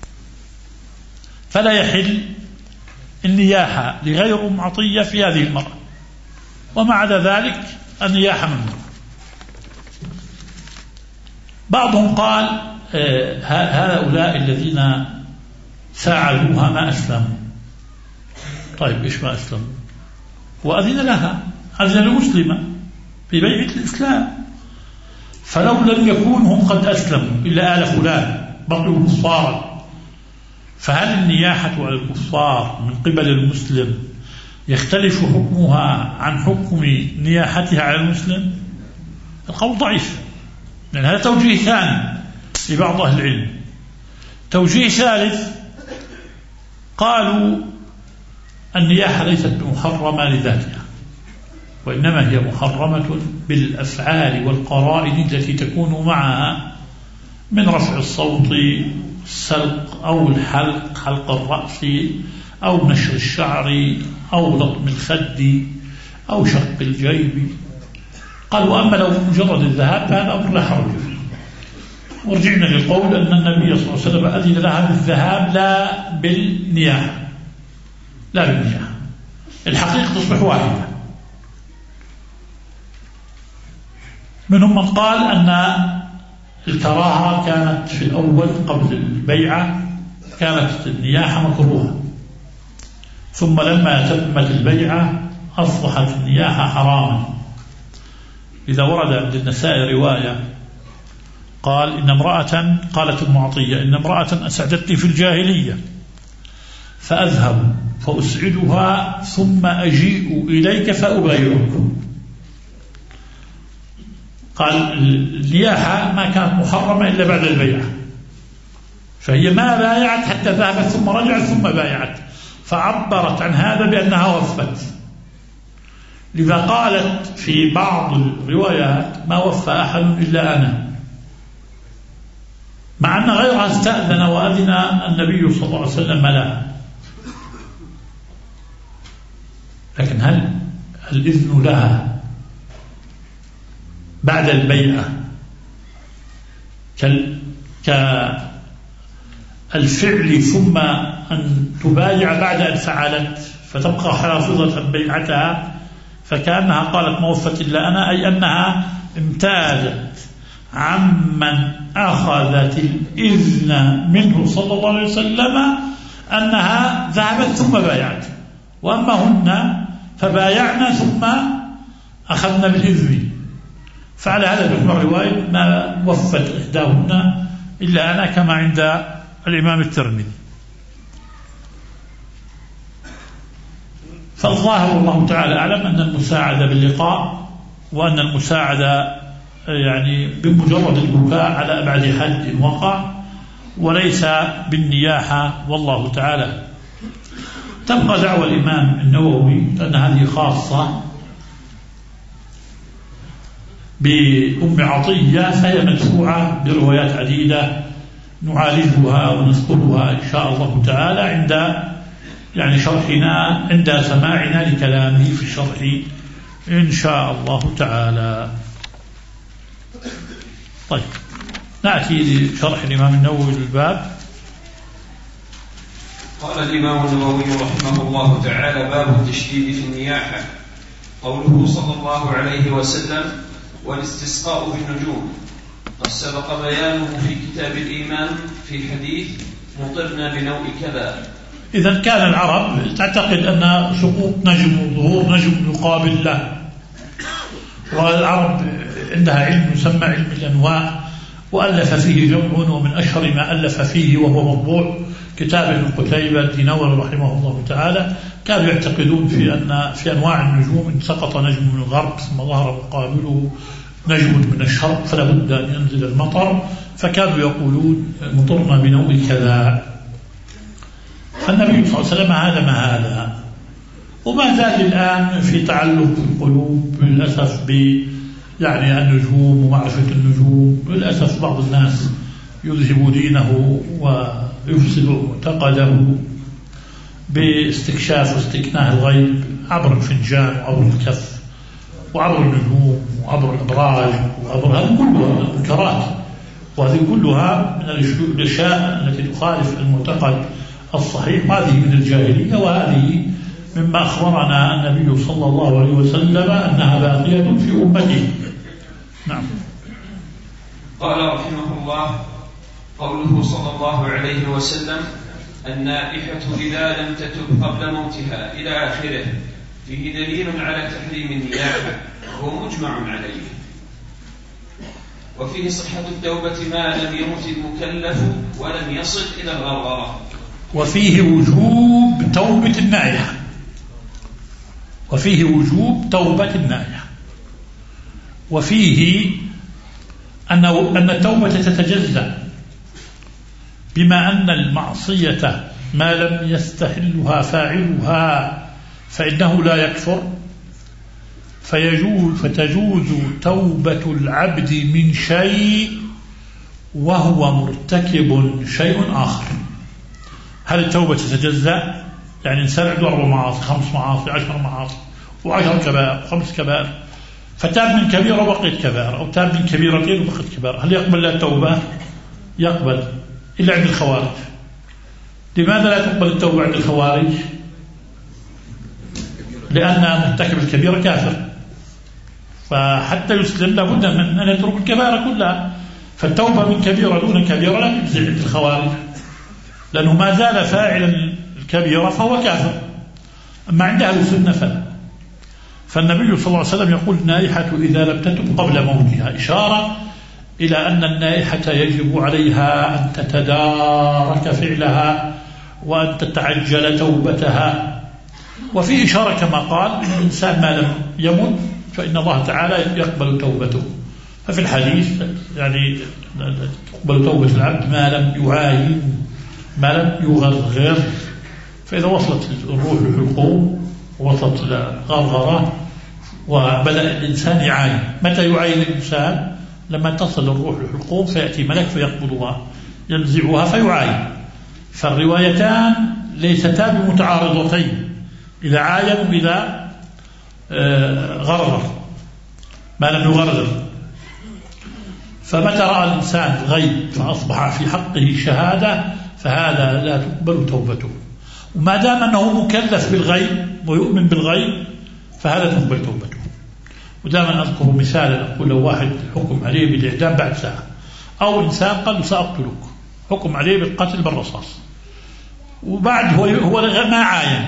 فلا يحل النياحة لغير أم عطية في هذه المرأة، وما عدا ذلك النياحة ممنوع. بعضهم قال هؤلاء الذين ساعدوها ما أسلموا. طيب إيش ما أسلموا؟ وأذن لها، أذن لمسلمة في بيعة الإسلام، فلو لم يكونوا هم قد أسلموا إلا آل فلان بقوا كفارا، فهل النياحة على الكفار من قبل المسلم يختلف حكمها عن حكم نياحتها على المسلم؟ القول ضعيف، لأن هذا توجيه ثاني لبعض أهل العلم. توجيه ثالث قالوا النياحة ليست بمحرمة لذاتها، وإنما هي محرمة بالأفعال والقرائن التي تكون معها من رفع الصوت، السلق أو الحلق، حلق الرأس أو نشر الشعر أو لطم الخد أو شق الجيب. قالوا أما لو مجرد الذهاب فهذا أمر لا حرج فيه. ورجعنا للقول أن النبي صلى الله عليه وسلم أذن لها بالذهاب لا بالنياحة، لا بالنياحة، الحقيقة تصبح واحدة. منهم من قال أن الكراهة كانت في الأول قبل البيعة، كانت النياحة مكروهة، ثم لما تمت البيعة أصبحت النياحة حراما. إذا ورد عند النسائي رواية قال إن امرأة، قالت ام عطية إن امرأة أسعدتني في الجاهلية فأذهب فأسعدها ثم أجيء إليك فأبايعك. قال النياحة ما كانت محرمة إلا بعد البيعة، فهي ما بايعت حتى ذهبت ثم رجعت ثم بايعت، فعبرت عن هذا بأنها وفت. لذا قالت في بعض الروايات ما وفى أحد إلا أنا، مع أن غيرها استأذن وأذن النبي صلى الله عليه وسلم لها. لكن هل الإذن لها بعد البيعة كالفعل ثم أن تبايع بعد أن فعلت فتبقى حافظة بيعتها، فكأنها قالت ما وفت إلا أنا، أي أنها امتازت عمن أخذت الإذن منه صلى الله عليه وسلم أنها ذهبت ثم بايعت، وأما هن فبايعنا ثم أخذنا بالإذن. فعلى هذا الحكم الرواية ما وفت إحداهن إلا أنا كما عند الإمام الترمذي. فالظاهر والله تعالى أعلم أن المساعدة باللقاء، وأن المساعدة يعني بمجرد البكاء على أبعد حد وقع، وليس بالنياحة، والله تعالى. تبقى دعوى الإمام النووي أن هذه خاصة بأم عطية، فهي مدفوعة بروايات عديدة نعالجها ونذكرها إن شاء الله تعالى عند شرحنا، عند سماعنا لكلامه في الشرح إن شاء الله تعالى. طيب نأتي لشرح الإمام النووي للباب. قال الإمام النووي رحمه الله تعالى: باب التشديد في النياحة. قوله صلى الله عليه وسلم: والاستسقاء بالنجوم، قد سبق بيانه في كتاب الإيمان في حديث مطرنا بنوء كذا. إذا كان العرب تعتقد أن سقوط نجم وظهور نجم يقابل له، والعرب عندها علم يسمى علم الأنواع، وألف فيه جمع، ومن أشهر ما ألف فيه وهو مطبوع كتاب ابن قتيبة الدينوري رحمه الله تعالى كانوا يعتقدون في أنواع النجوم إن سقط نجم من الغرب ثم ظهر مقابله نجم من الشرق فلا بد أن ينزل المطر، فكانوا يقولون مطرنا بنوء كذا. فالنبي صلى الله عليه وسلم هذا ما هذا، وما زال الآن في تعلق في القلوب للأسف يعني النجوم ومعرفة النجوم. للأسف بعض الناس يذهب دينه ويفسد معتقده باستكشاف واستكناء الغيب عبر الفنجان وعبر الكف وعبر النجوم وعبر الأبراج وعبر هذه كلها المنكرات، وهذه كلها من الأشياء التي تخالف المعتقد الصحيح، وهذه من الجاهلية، وهذه مما أخبرنا النبي صلى الله عليه وسلم أنها باقية في أمته. نعم. قال رحمه الله: قوله صلى الله عليه وسلم: النائحة إذا لم تتب قبل موتها إلى آخره، فيه دليل على تحريم النياحة وهو مجمع عليه. وفيه صحة التوبة ما لم يمت المكلف ولم يصل إلى الغرغرة. وفيه وجوب توبة النائحة، وفيه وجوب توبة النائحة، وفيه أن التوبة تتجزأ، بما أن المعصية ما لم يستحلها فاعلها فإنه لا يكفر، فتجوز توبة العبد من شيء وهو مرتكب شيء آخر. هل التوبة تتجزأ؟ يعني إنسان عنده 4 معاصي 5 معاصي 10 معاصي و10 كبائر 5 كبائر، فتاب من كبيرة وبقيت كبائر، أو تاب من كبيرتين وبقيت كبائر، هل يقبل له التوبة؟ يقبل، إلا عند الخوارج. لماذا لا تقبل التوبة عند الخوارج؟ لأن مرتكب الكبيرة كافر، فحتى يسلم لابد من أن يترك الكبائر كلها. فالتوبة من كبيرة دون كبيرة لا تجزي عند الخوارج، لأنه ما زال فاعلا الكبيرة فهو كافر. أما عند أهل السنة فلا. فالنبي صلى الله عليه وسلم يقول: النائحة إذا لم تتب قبل موتها، إشارة إلى أن النائحة يجب عليها أن تتدارك فعلها وأن تتعجل توبتها. وفي إشارة كما قال إن الإنسان ما لم يمت فإن الله تعالى يقبل توبته. ففي الحديث يعني تقبل توبة العبد ما لم يعاين، ما لم يغرغر. فإذا وصلت الروح للحلقوم ووصلت لغرغرة وبدأ الإنسان يعاين. متى يعاين الإنسان؟ لما تصل الروح للحلقوم فيأتي ملك فيقبضها ينزعها فيعاين. فالروايتان ليستا بمتعارضتين، إذا عاين وإذا غرغر ما لم يغرغر. فمتى رأى الإنسان الغيب فأصبح في حقه شهادة فهذا لا تقبل توبته. وما دام أنه مكلف بالغيب ويؤمن بالغيب فهذا تقبل توبته. ودائما أذكر مثالا، أقول لو واحد حكم عليه بالإعدام بعد ساعة، أو إنسان قال سأقتلك، حكم عليه بالقتل بالرصاص، وبعد هو ما عاين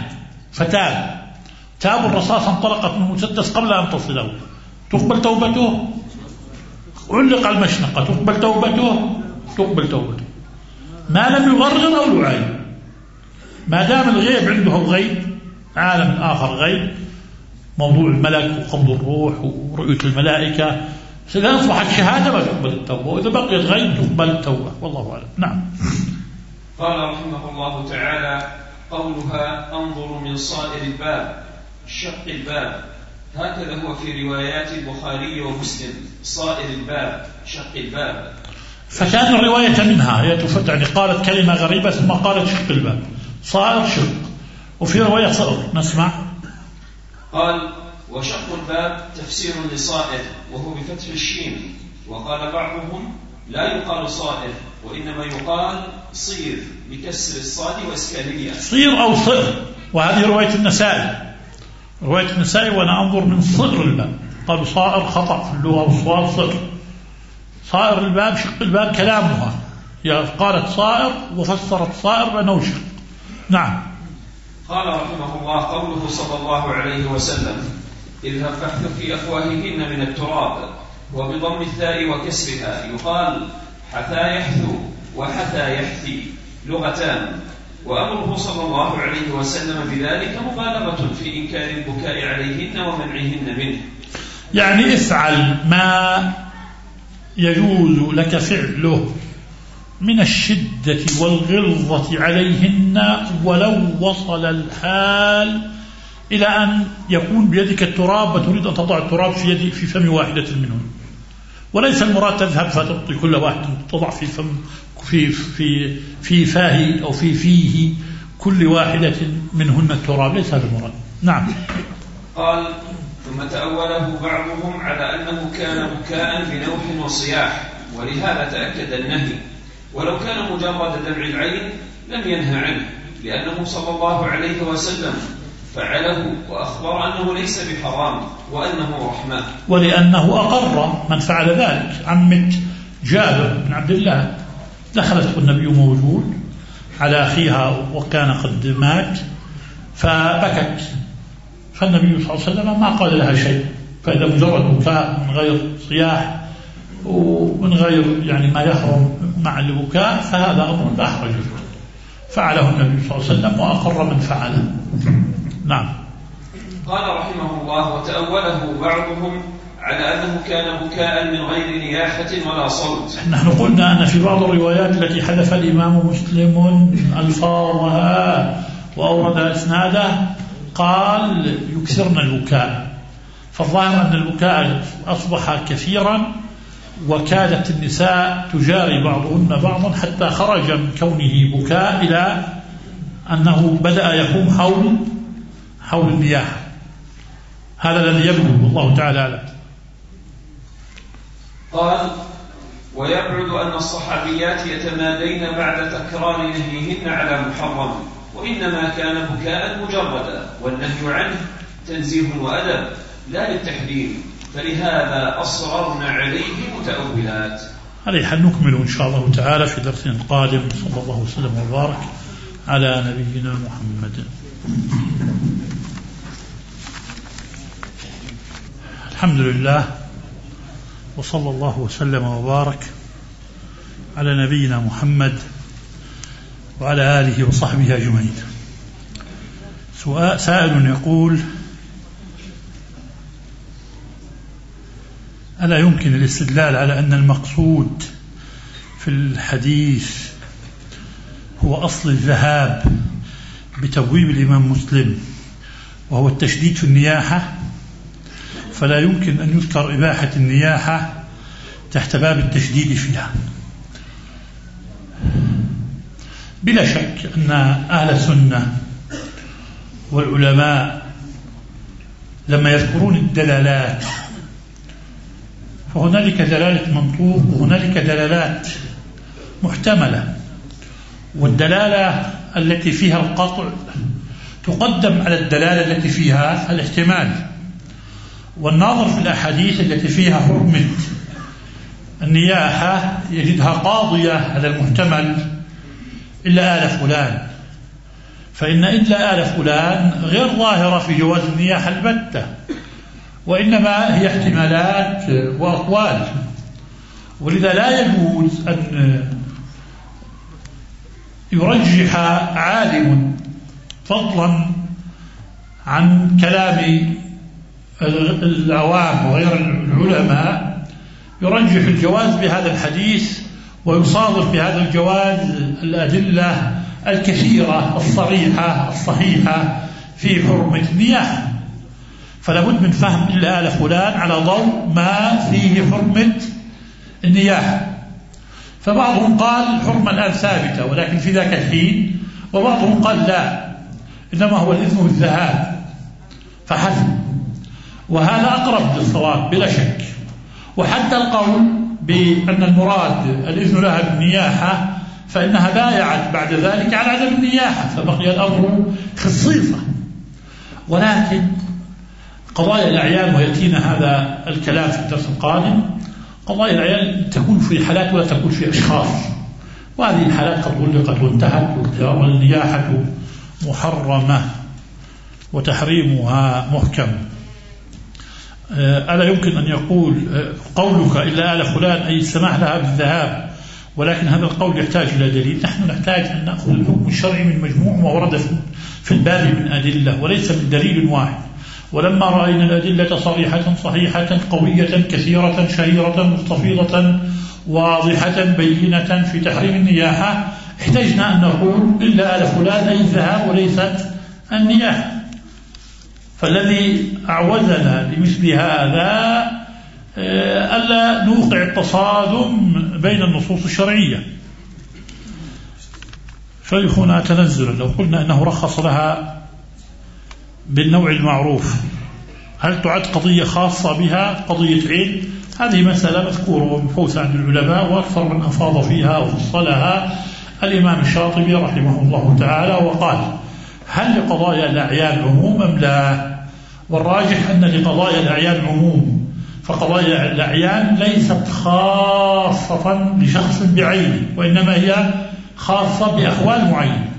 تاب الرصاص انطلقت من المسدس قبل أن تصله، تقبل توبته؟ علق المشنقة، تقبل توبته؟ تقبل توبته ما لم يغرر أو يعاين. ما دام الغيب عنده غيب، عالم آخر غيب، موضوع الملك وقبض الروح ورؤية الملائكة، إذا أصبحت شهادة ما تقبل التوبة، وإذا بقيت غيب تقبل التوبة، والله أعلم. نعم. قال رحمه الله تعالى: قولها أنظر من صائر الباب، شق الباب، هكذا هو في روايات البخاري ومسلم، صائر الباب، شق الباب. فكان الرواية منها هي تفتح، يعني قالت كلمة غريبة ثم قالت شق الباب، صائر شق. وفي رواية صائر نسمع. قال: وشق الباب تفسير لصائر وهو بفتح الشين، وقال بعضهم لا يقال صائر وإنما يقال صير بكسر الصاد وإسكانية، صير أو صئر. وهذه رواية النسائي، رواية النسائي: وأنا أنظر من صئر الباب. قالوا صائر خطأ في اللغة، والصواب صئر. صائر الباب شق الباب كلامها، هي قالت صائر وفسرت صائر بأنه شق. نعم. قال رحمه الله: قوله صلى الله عليه وسلم: اذهب فاحث في أفواههن من التراب، وبضم الثاء وكسرها يقال حثى يحثو وحثى يحثي، لغتان، وأمره صلى الله عليه وسلم بذلك مبالغة في إنكار البكاء عليهن ومنعهن منه. يعني افعل ما يجوز لك فعله من الشدة والغلظة عليهن ولو وصل الحال إلى أن يكون بيدك التراب وتريد أن تضع التراب في فم واحدة منهن، وليس المراد تذهب فتعطي كل واحد تضع في فم في فاه أو في فيه كل واحدة منهن التراب، ليس هذا المراد. نعم. قال: ثم تأوله بعضهم على أنه كان بكاء بنوح وصياح، ولهذا تأكد النهي، ولو كان مجرد دمع العين لم ينهى عنه، لأنه صلى الله عليه وسلم فعله وأخبر أنه ليس بحرام وأنه رحمة، ولأنه أقر من فعل ذلك. عمة جابر بن عبد الله دخلت والنبي موجود على أخيها وكان قد مات فبكت، فالنبي صلى الله عليه وسلم ما قال لها شيء، فإذا مجرد بكاء من غير صياح ومن غير يعني ما يحرم مع البكاء فهذا أمر لا حرج فيه، فعله النبي صلى الله عليه وسلم وأقر من فعله. نعم. قال رحمه الله: وتأوله بعضهم على أنه كان بكاء من غير نياحة ولا صوت. نحن قلنا أن في بعض الروايات التي حذف الإمام مسلم ألفاظها وأورد إسناده قال يكثرن البكاء، فالظاهر أن البكاء أصبح كثيرا وكادت النساء تجاري بعضهن بعضا حتى خرج من كونه بكاء إلى أنه بدأ يقوم حول النياحة. هذا الذي يبدو والله تعالى أعلم. قال: ويبعد أن الصحابيات يتمادين بعد تكرار نهيهن على محرم، وإنما كان بكاء مجردا، والنهي عنه تنزيه وأدب لا للتحريم، فلهذا أصررنا عليه متأولات. عليه حل نكمل إن شاء الله تعالى في درسنا القادم. صلى الله وسلم وبارك على نبينا محمد. الحمد لله وصلى الله وسلم وبارك على نبينا محمد وعلى آله وصحبه أجمعين. سائل يقول: ألا يمكن الاستدلال على أن المقصود في الحديث هو أصل الذهاب بتبويب الإمام مسلم وهو التشديد في النياحة، فلا يمكن أن يذكر إباحة النياحة تحت باب التشديد فيها؟ بلا شك أن أهل السنة والعلماء لما يذكرون الدلالات فهنالك دلالة منطوق وهنالك دلالات محتملة، والدلالة التي فيها القطع تقدم على الدلالة التي فيها الاحتمال، والناظر في الأحاديث التي فيها حرمة النياحة يجدها قاضية على المحتمل إلا آل فلان، فإن إلا آل فلان غير ظاهرة في جواز النياحة البتة، وإنما هي احتمالات وأقوال، ولذا لا يجوز أن يرجح عالم فضلا عن كلام العوام وغير العلماء يرجح الجواز بهذا الحديث ويصادر بهذا الجواز الأدلة الكثيرة الصريحة الصحيحة في حرمة النياحة، فلا بد من فهم إلا آل فلان على ضوء ما فيه حرمة النياحة. فبعضهم قال حرمة الآن ثابتة ولكن في ذاك الحين، وبعضهم قال لا، إنما هو الإذن بالذهاب فحسب، وهذا أقرب للصواب بلا شك. وحتى القول بأن المراد الإذن لها بالنياحة فإنها بايعت بعد ذلك على عدم النياحة، فبقي الأمر خصيصة. ولكن قضايا الأعيان، ويأتينا هذا الكلام في الدرس القادم، قضايا الأعيان تكون في حالات ولا تكون في أشخاص، وهذه الحالات قد غلقت وانتهت، والنياحة محرمة وتحريمها محكم. ألا يمكن أن يقول قولك إلا آل فلان أي السماح لها بالذهاب ولكن هذا القول يحتاج إلى دليل. نحن نحتاج أن نأخذ الحكم الشرعي من مجموع ما ورد في الباب من أدلة وليس من دليل واحد. ولما رأينا الأدلة صحيحة قوية كثيرة شهيرة مستفيضة واضحة بينة في تحريم النياحة احتجنا أن نقول إلا آل فلان أي الذهاب وليست النياحة. فالذي أعوزنا لمثل هذا ألا نوقع التصادم بين النصوص الشرعية. شيخنا تنزلا لو قلنا أنه رخص لها بالنوع المعروف هل تعد قضية خاصة بها قضية عين؟ هذه مسألة مذكورة ومبحوثة عند العلماء وأكثر من أفاض فيها وفصلها الإمام الشاطبي رحمه الله تعالى وقال هل لقضايا الأعيان عموم أم لا؟ والراجح أن لقضايا الأعيان عموم، فقضايا الأعيان ليست خاصة لشخص بعينه وإنما هي خاصة بأحوال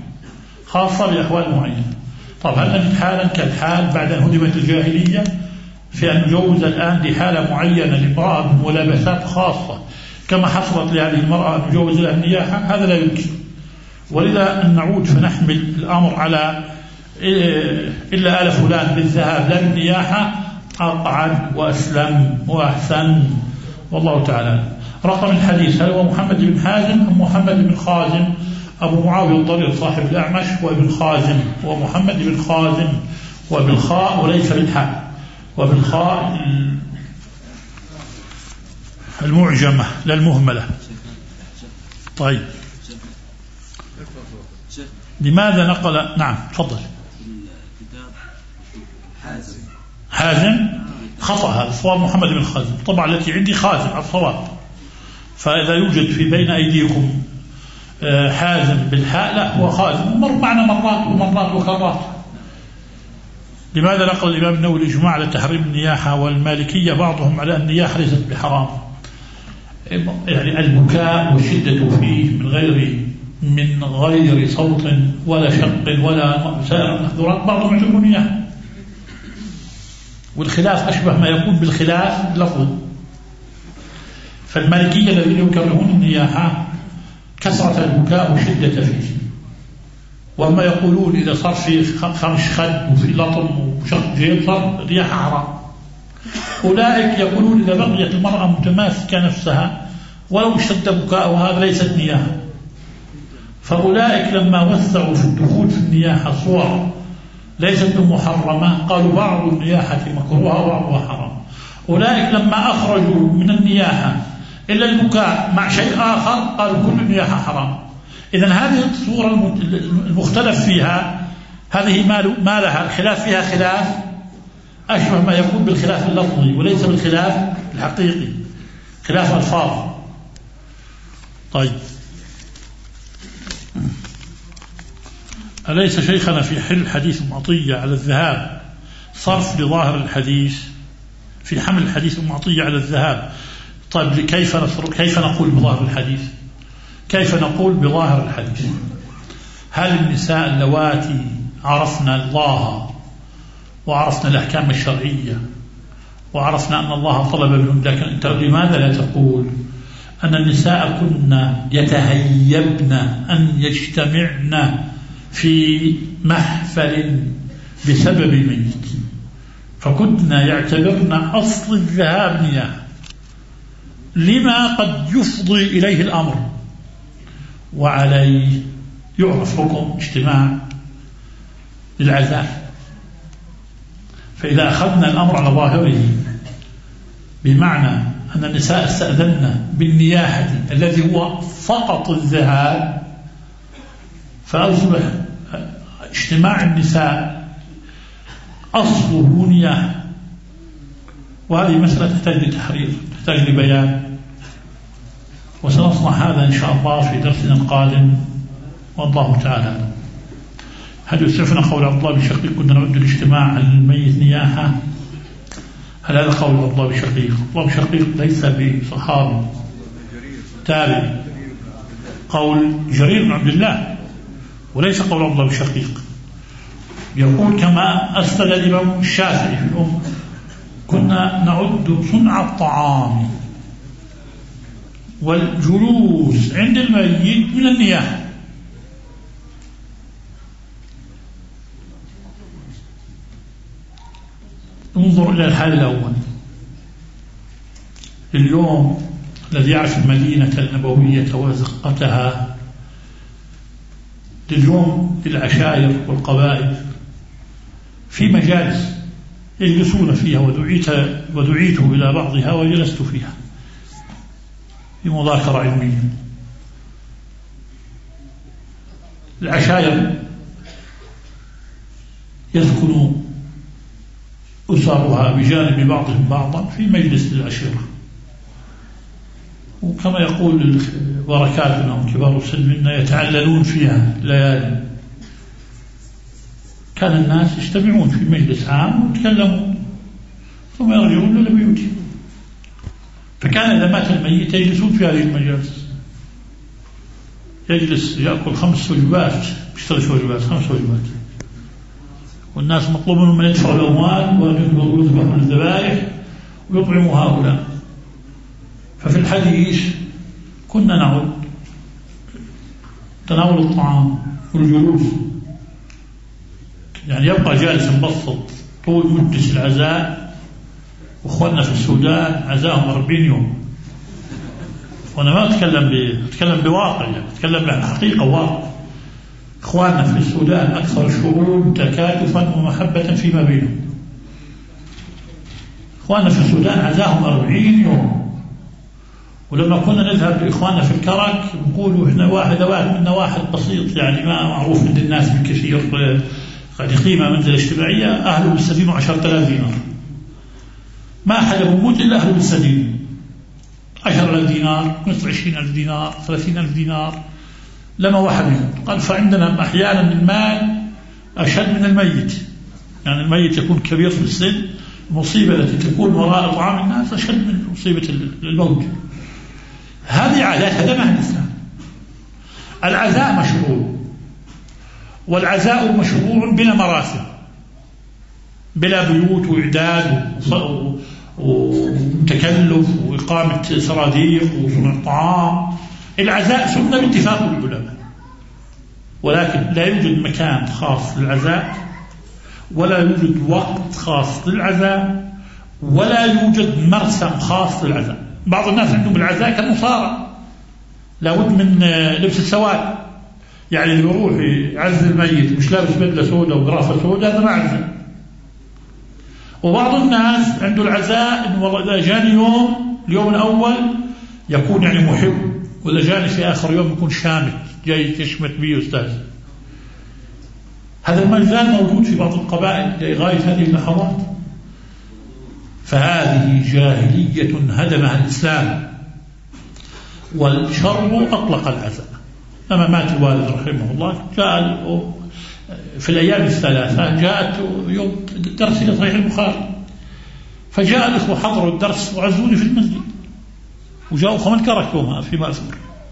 معينة. طب هل نجد حالا كالحال بعد أن هدمت الجاهلية في أن نجوز الآن لحالة معينة لامرأة بملابسات خاصة كما حصلت لهذه المرأة أن نجوز لها النياحة؟ هذا لا يمكن. ولذا أن نعود فنحمل الأمر على إلا آل فلان بالذهاب لا بالنياحة أقعد وأسلم وأحسن والله تعالى. رقم الحديث هل هو محمد بن حازم أم محمد بن خازم؟ أبو معاوية الضرير صاحب الأعمش وابن خازم ومحمد بن خازم وبالخاء وليس بالحاء وبالخاء المعجمة لا المهملة. طيب لماذا نقل؟ نعم تفضل. حازم خطأ، هذا صواب محمد بن خازم. طبعا التي عندي خازم على الصواب، فإذا يوجد في بين أيديكم حازم بالحاء لا هو خازم، مر معنا مرات وكرات. لماذا نقل الإمام النووي الإجماع على تحريم النياحة والمالكية بعضهم على أن النياحة ليست بحرام؟ يعني البكاء والشدة فيه من غير صوت ولا شق ولا سائر المحظورات بعضهم يعتبرون نياحة، والخلاف أشبه ما يكون بالخلاف اللفظي. فالمالكية الذين يكرهون النياحة كثرة البكاء وشدة فيه، وما يقولون إذا صار في خمش خد وفي لطم وشق جيب صار نياحة حرام. أولئك يقولون إذا بقيت المرأة متماسكة نفسها ولو اشتد بكاءها هذا ليست نياحة. فأولئك لما وسعوا في الدخول في النياحة صور ليست محرمة قالوا بعض النياحة مكروهة وبعضها حرام. أولئك لما أخرجوا من النياحة إلا البكاء مع شيء آخر قالوا كل النياحة حرام. إذن هذه الصورة المختلف فيها هذه ما لها الخلاف فيها خلاف أشبه ما يكون بالخلاف اللفظي وليس بالخلاف الحقيقي، خلاف ألفاظ. طيب أليس شيخنا في حل حديث معطية على الذهاب صرف لظاهر الحديث في حمل الحديث معطية على الذهاب؟ طيب كيف نقول بظاهر الحديث؟ كيف نقول بظاهر الحديث؟ هل النساء اللواتي عرفنا الله وعرفنا الأحكام الشرعية وعرفنا أن الله طلب منهم، لكن أنت لماذا لا تقول أن النساء كنا يتهيبن أن يجتمعن في محفل بسبب ميت فكنا يعتبرن أصل الذهاب نياحة لما قد يفضي إليه الأمر، وعليه يعرف حكم اجتماع للعزاء. فإذا أخذنا الأمر على ظاهره بمعنى أن النساء استأذن بالنياحة الذي هو فقط الذهاب فأصبح اجتماع النساء أصله نياحة، وهذه مسألة تحتاج لتحرير، تحتاج لبيان، وسنصنع هذا إن شاء الله في درسنا القادم والله تعالى. هل يسعفنا قول عبد الله بن شقيق كنا نعد الاجتماع الميت نياحة؟ هل هذا قول عبد الله بن شقيق؟ عبد الله بن شقيق ليس بصحابي تابعي، قول جرير بن عبد الله وليس قول عبد الله بن شقيق. يقول كما أسند الإمام الشافعي في الأم كنا نعد صنع الطعام والجلوس عند الميت من النياحة. انظر إلى الحال الأول. اليوم الذي يعرف المدينة النبوية وزقتها، اليوم العشائر والقبائل في مجالس يجلسون فيها، ودعيت إلى بعضها وجلست فيها في مذاكرة علمية. العشائر يسكن أسرها بجانب بعضهم بعضا في مجلس العشيرة، وكما يقول بركاتنا وكبار السن منا يتعللون فيها ليالي. كان الناس يجتمعون في مجلس عام ويتكلمون ثم يرجعون إلى بيوتهم. فكان إذا مات الميت يجلسون في هذه المجالس، يجلس يأكل 5 وجبات، مش 3 وجبات، 5 وجبات، والناس مطلوب منهم أن يدفعوا الأموال ويذبحوا الذبائح ويطعموا هؤلاء. ففي الحديث كنا نعود تناول الطعام والجلوس، يعني يبقى جالس مبسط طول مدة العزاء. وأخواننا في السودان عزاهم 40 يوم، وأنا ما أتكلم بواقع، يعني أتكلم بحقيقة واقع. إخواننا في السودان أكثر الشعوب تكاتفا ومحبة فيما بينهم. إخواننا في السودان عزاهم 40 يوم. ولما كنا نذهب لإخواننا في الكرك نقولوا إحنا واحد بسيط، يعني ما معروف عند الناس بالكثير، قد قيمة منزلة اجتماعية، أهله بالسدين 10,000 دينار، ما حدا بموت إلا أهله بالسدين 10,000 دينار، مثل 20,000 دينار، 30,000 دينار لما واحد يموت. قال فعندنا أحيانا المال أشد من الميت، يعني الميت يكون كبير في السن، المصيبة التي تكون وراء طعام الناس أشد من مصيبة الموت. هذه عادات هدمها الإسلام. العزاء مشروع، والعزاء مشروع بلا مراسم، بلا بيوت وإعداد وتكلف وإقامة سراديق وصنع طعام. العزاء سنة باتفاق العلماء، ولكن لا يوجد مكان خاص للعزاء، ولا يوجد وقت خاص للعزاء، ولا يوجد مرسم خاص للعزاء. بعض الناس عندهم العزاء كالمصارعة، لابد من لبس السواد، يعني اللي يروح يعز الميت مش لابس بدلة سوداء وغرافة سوداء هذا ما عزاء. وبعض الناس عنده العزاء إنه والله إذا جاني اليوم الأول يكون يعني محب، وإذا جاني في آخر يوم يكون شامت، جاي تشمت بي أستاذ. هذا ما زال موجود في بعض القبائل لغاية هذه اللحظات. فهذه جاهلية هدمها الإسلام، والشر أطلق العزاء. لما مات الوالد رحمه الله جاء في الأيام الثلاثة جاءت يوم درس لصحيح البخاري، فجاء الإخوة حضروا الدرس وعزوني في المسجد، وجاءوا 8 كرك يومها في مأثور.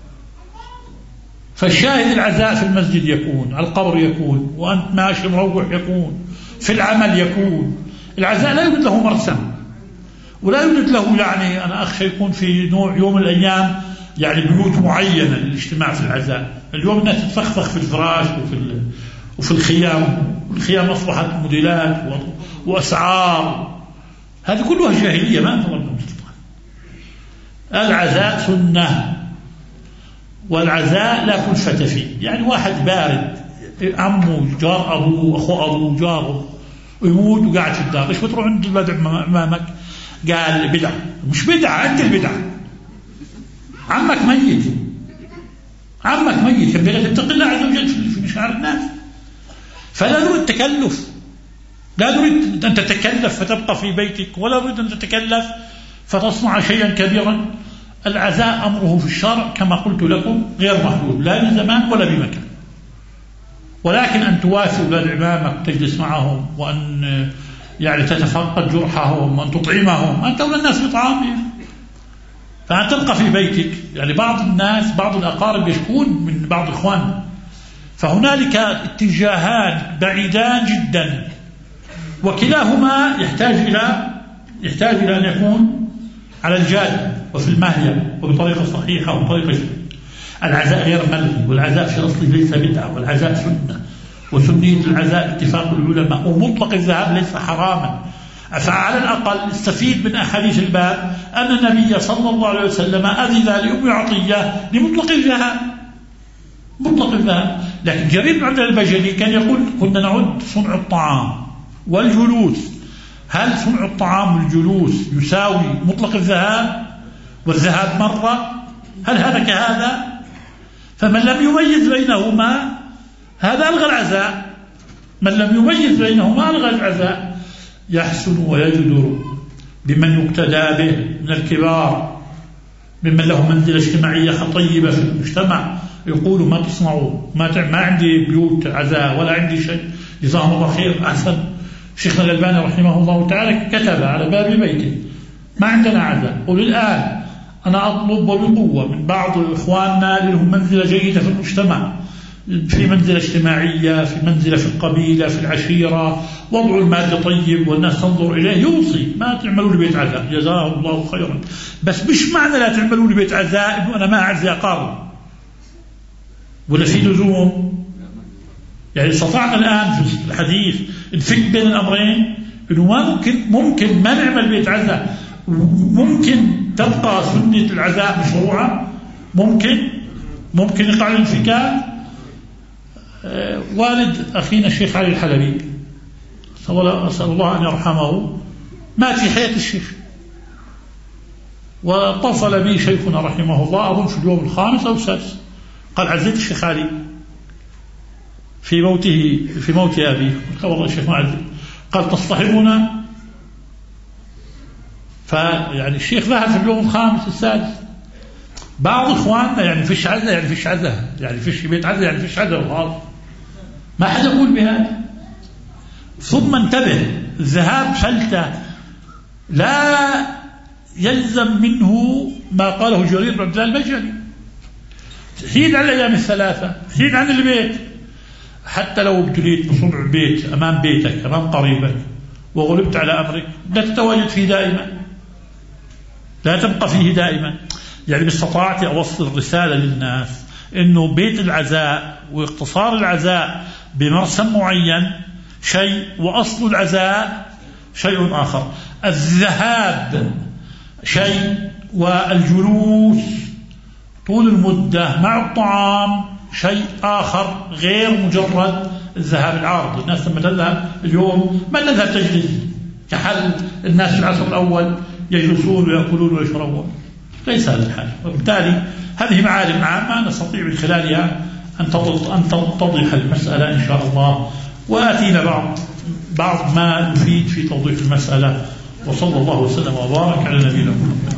فالشاهد العزاء في المسجد يكون، على القبر يكون، وأنت ماشي مروح يكون، في العمل يكون. العزاء لا يوجد له مرسم، ولا يوجد له يعني أنا أخشى يكون في نوع يوم الأيام يعني بيوت معينة للاجتماع في العزاء. اليوم الناس تتفخفخ في الفراش وفي الخيام، والخيام أصبحت موديلات وأسعار. هذه كلها جاهلية ما أنت ظلم. العزاء سنة، والعزاء لا كلفة فيه. يعني واحد بارد، عمه جار أبوه أخو أبوه جاره ويموت وقاعد في الدار، إيش بتروح عند البدع أمامك؟ قال بدعة. مش بدعة، أنت البدعة. عمك ميت ينبغي أن تتقي الله عز وجل في مشاعر الناس. فلا نريد تكلف، لا نريد أن تتكلف فتبقى في بيتك، ولا نريد أن تتكلف فتصنع شيئا كبيرا. العزاء أمره في الشرع كما قلت لكم غير محدود، لا بزمان ولا بمكان. ولكن أن تواسي أولاد عمامك، تجلس معهم، وأن يعني تتفقد جرحهم، وأن تطعمهم. أنت أولى الناس بطعامهم، فأن تبقى في بيتك. يعني بعض الناس، بعض الأقارب يشكون من بعض إخوان، فهنالك اتجاهان بعيدان جدا، وكلاهما يحتاج إلى أن يكون على الجادة، وفي المهية وبطريقة صحيحة وبطريقة جيدة. العزاء غير ملغي، والعزاء في أصله ليس بدعة، والعزاء سنة، وسنية العزاء اتفاق العلماء، ومطلق الذهاب ليس حراما. فعلى الأقل استفيد من أحاديث الباب أن النبي صلى الله عليه وسلم أذن لأم عطية لمطلق الذهاب، مطلق الذهاب. لكن جرير بن عبد البجلي كان يقول كنا نعد صنع الطعام والجلوس، هل صنع الطعام والجلوس يساوي مطلق الذهاب؟ والذهاب مرة، هل هذا كهذا؟ فمن لم يميز بينهما هذا ألغى العزاء، من لم يميز بينهما ألغى العزاء. يحسن ويجدر بمن يقتدى به من الكبار، ممن له منزلة اجتماعية طيبة في المجتمع، يقول ما تصنعوا، ما عندي بيوت عزاء ولا عندي شيء، جزاهم الله خير أحسن. شيخنا الألباني رحمه الله تعالى كتب على باب بيته ما عندنا عزاء، وللآن أنا أطلب وبقوة من بعض إخواننا لهم منزلة جيدة في المجتمع، في منزلة اجتماعية، في منزلة في القبيلة، في العشيرة، وضع المال طيب والناس تنظر إليه، يوصي ما تعملوا لي بيت عزاء جزاه الله خيرا، بس مش معنى لا تعملوا لي بيت عزاء إنه أنا ما أعزي أقارب ولا في لزوم. يعني استطعنا الآن في الحديث نفك بين الأمرين، إنه ما ممكن ما نعمل بيت عزاء، ممكن تبقى سنة العزاء مشروعة، ممكن يقع الانفكاك. والد أخينا الشيخ علي الحلبي أسأل الله أن يرحمه مات في حياة الشيخ، واتصل بي شيخنا رحمه الله أظن في اليوم الخامس أو السادس، قال عزيت الشيخ علي في موت أبيه، قال والله الشيخ ما عزيت، قال تصطحبنا. فيعني الشيخ ذهب في اليوم الخامس السادس. بعض إخواننا يعني فيش عزة، يعني فيش عزة، يعني فيش بيت عزة، يعني فيش عزة، والله ما حد يقول بهذا. ثم انتبه، الذهاب فلتة لا يلزم منه ما قاله جرير بن عبد الله البجلي، حيد عن الأيام الثلاثة، حيد عن البيت. حتى لو ابتليت بصنع بيت أمام بيتك أمام قريبك وغلبت على أمرك، لا تتواجد فيه دائما، لا تبقى فيه دائما. يعني باستطاعت أوصل رسالة للناس إنه بيت العزاء واقتصار العزاء بمرسم معين شيء، وأصل العزاء شيء آخر. الذهاب شيء، والجلوس طول المدة مع الطعام شيء آخر غير مجرد الذهاب العارض. الناس لما تذهب اليوم ما تذهب تجلس كحل الناس في العصر الأول يجلسون ويأكلون ويشربون، ليس هذا الحال. وبالتالي هذه معالم عامة نستطيع من خلالها أن تتضح المسألة إن شاء الله، وآتينا بعض ما نفيد في توضيح المسألة. وصلى الله وسلم وبارك على نبينا محمد.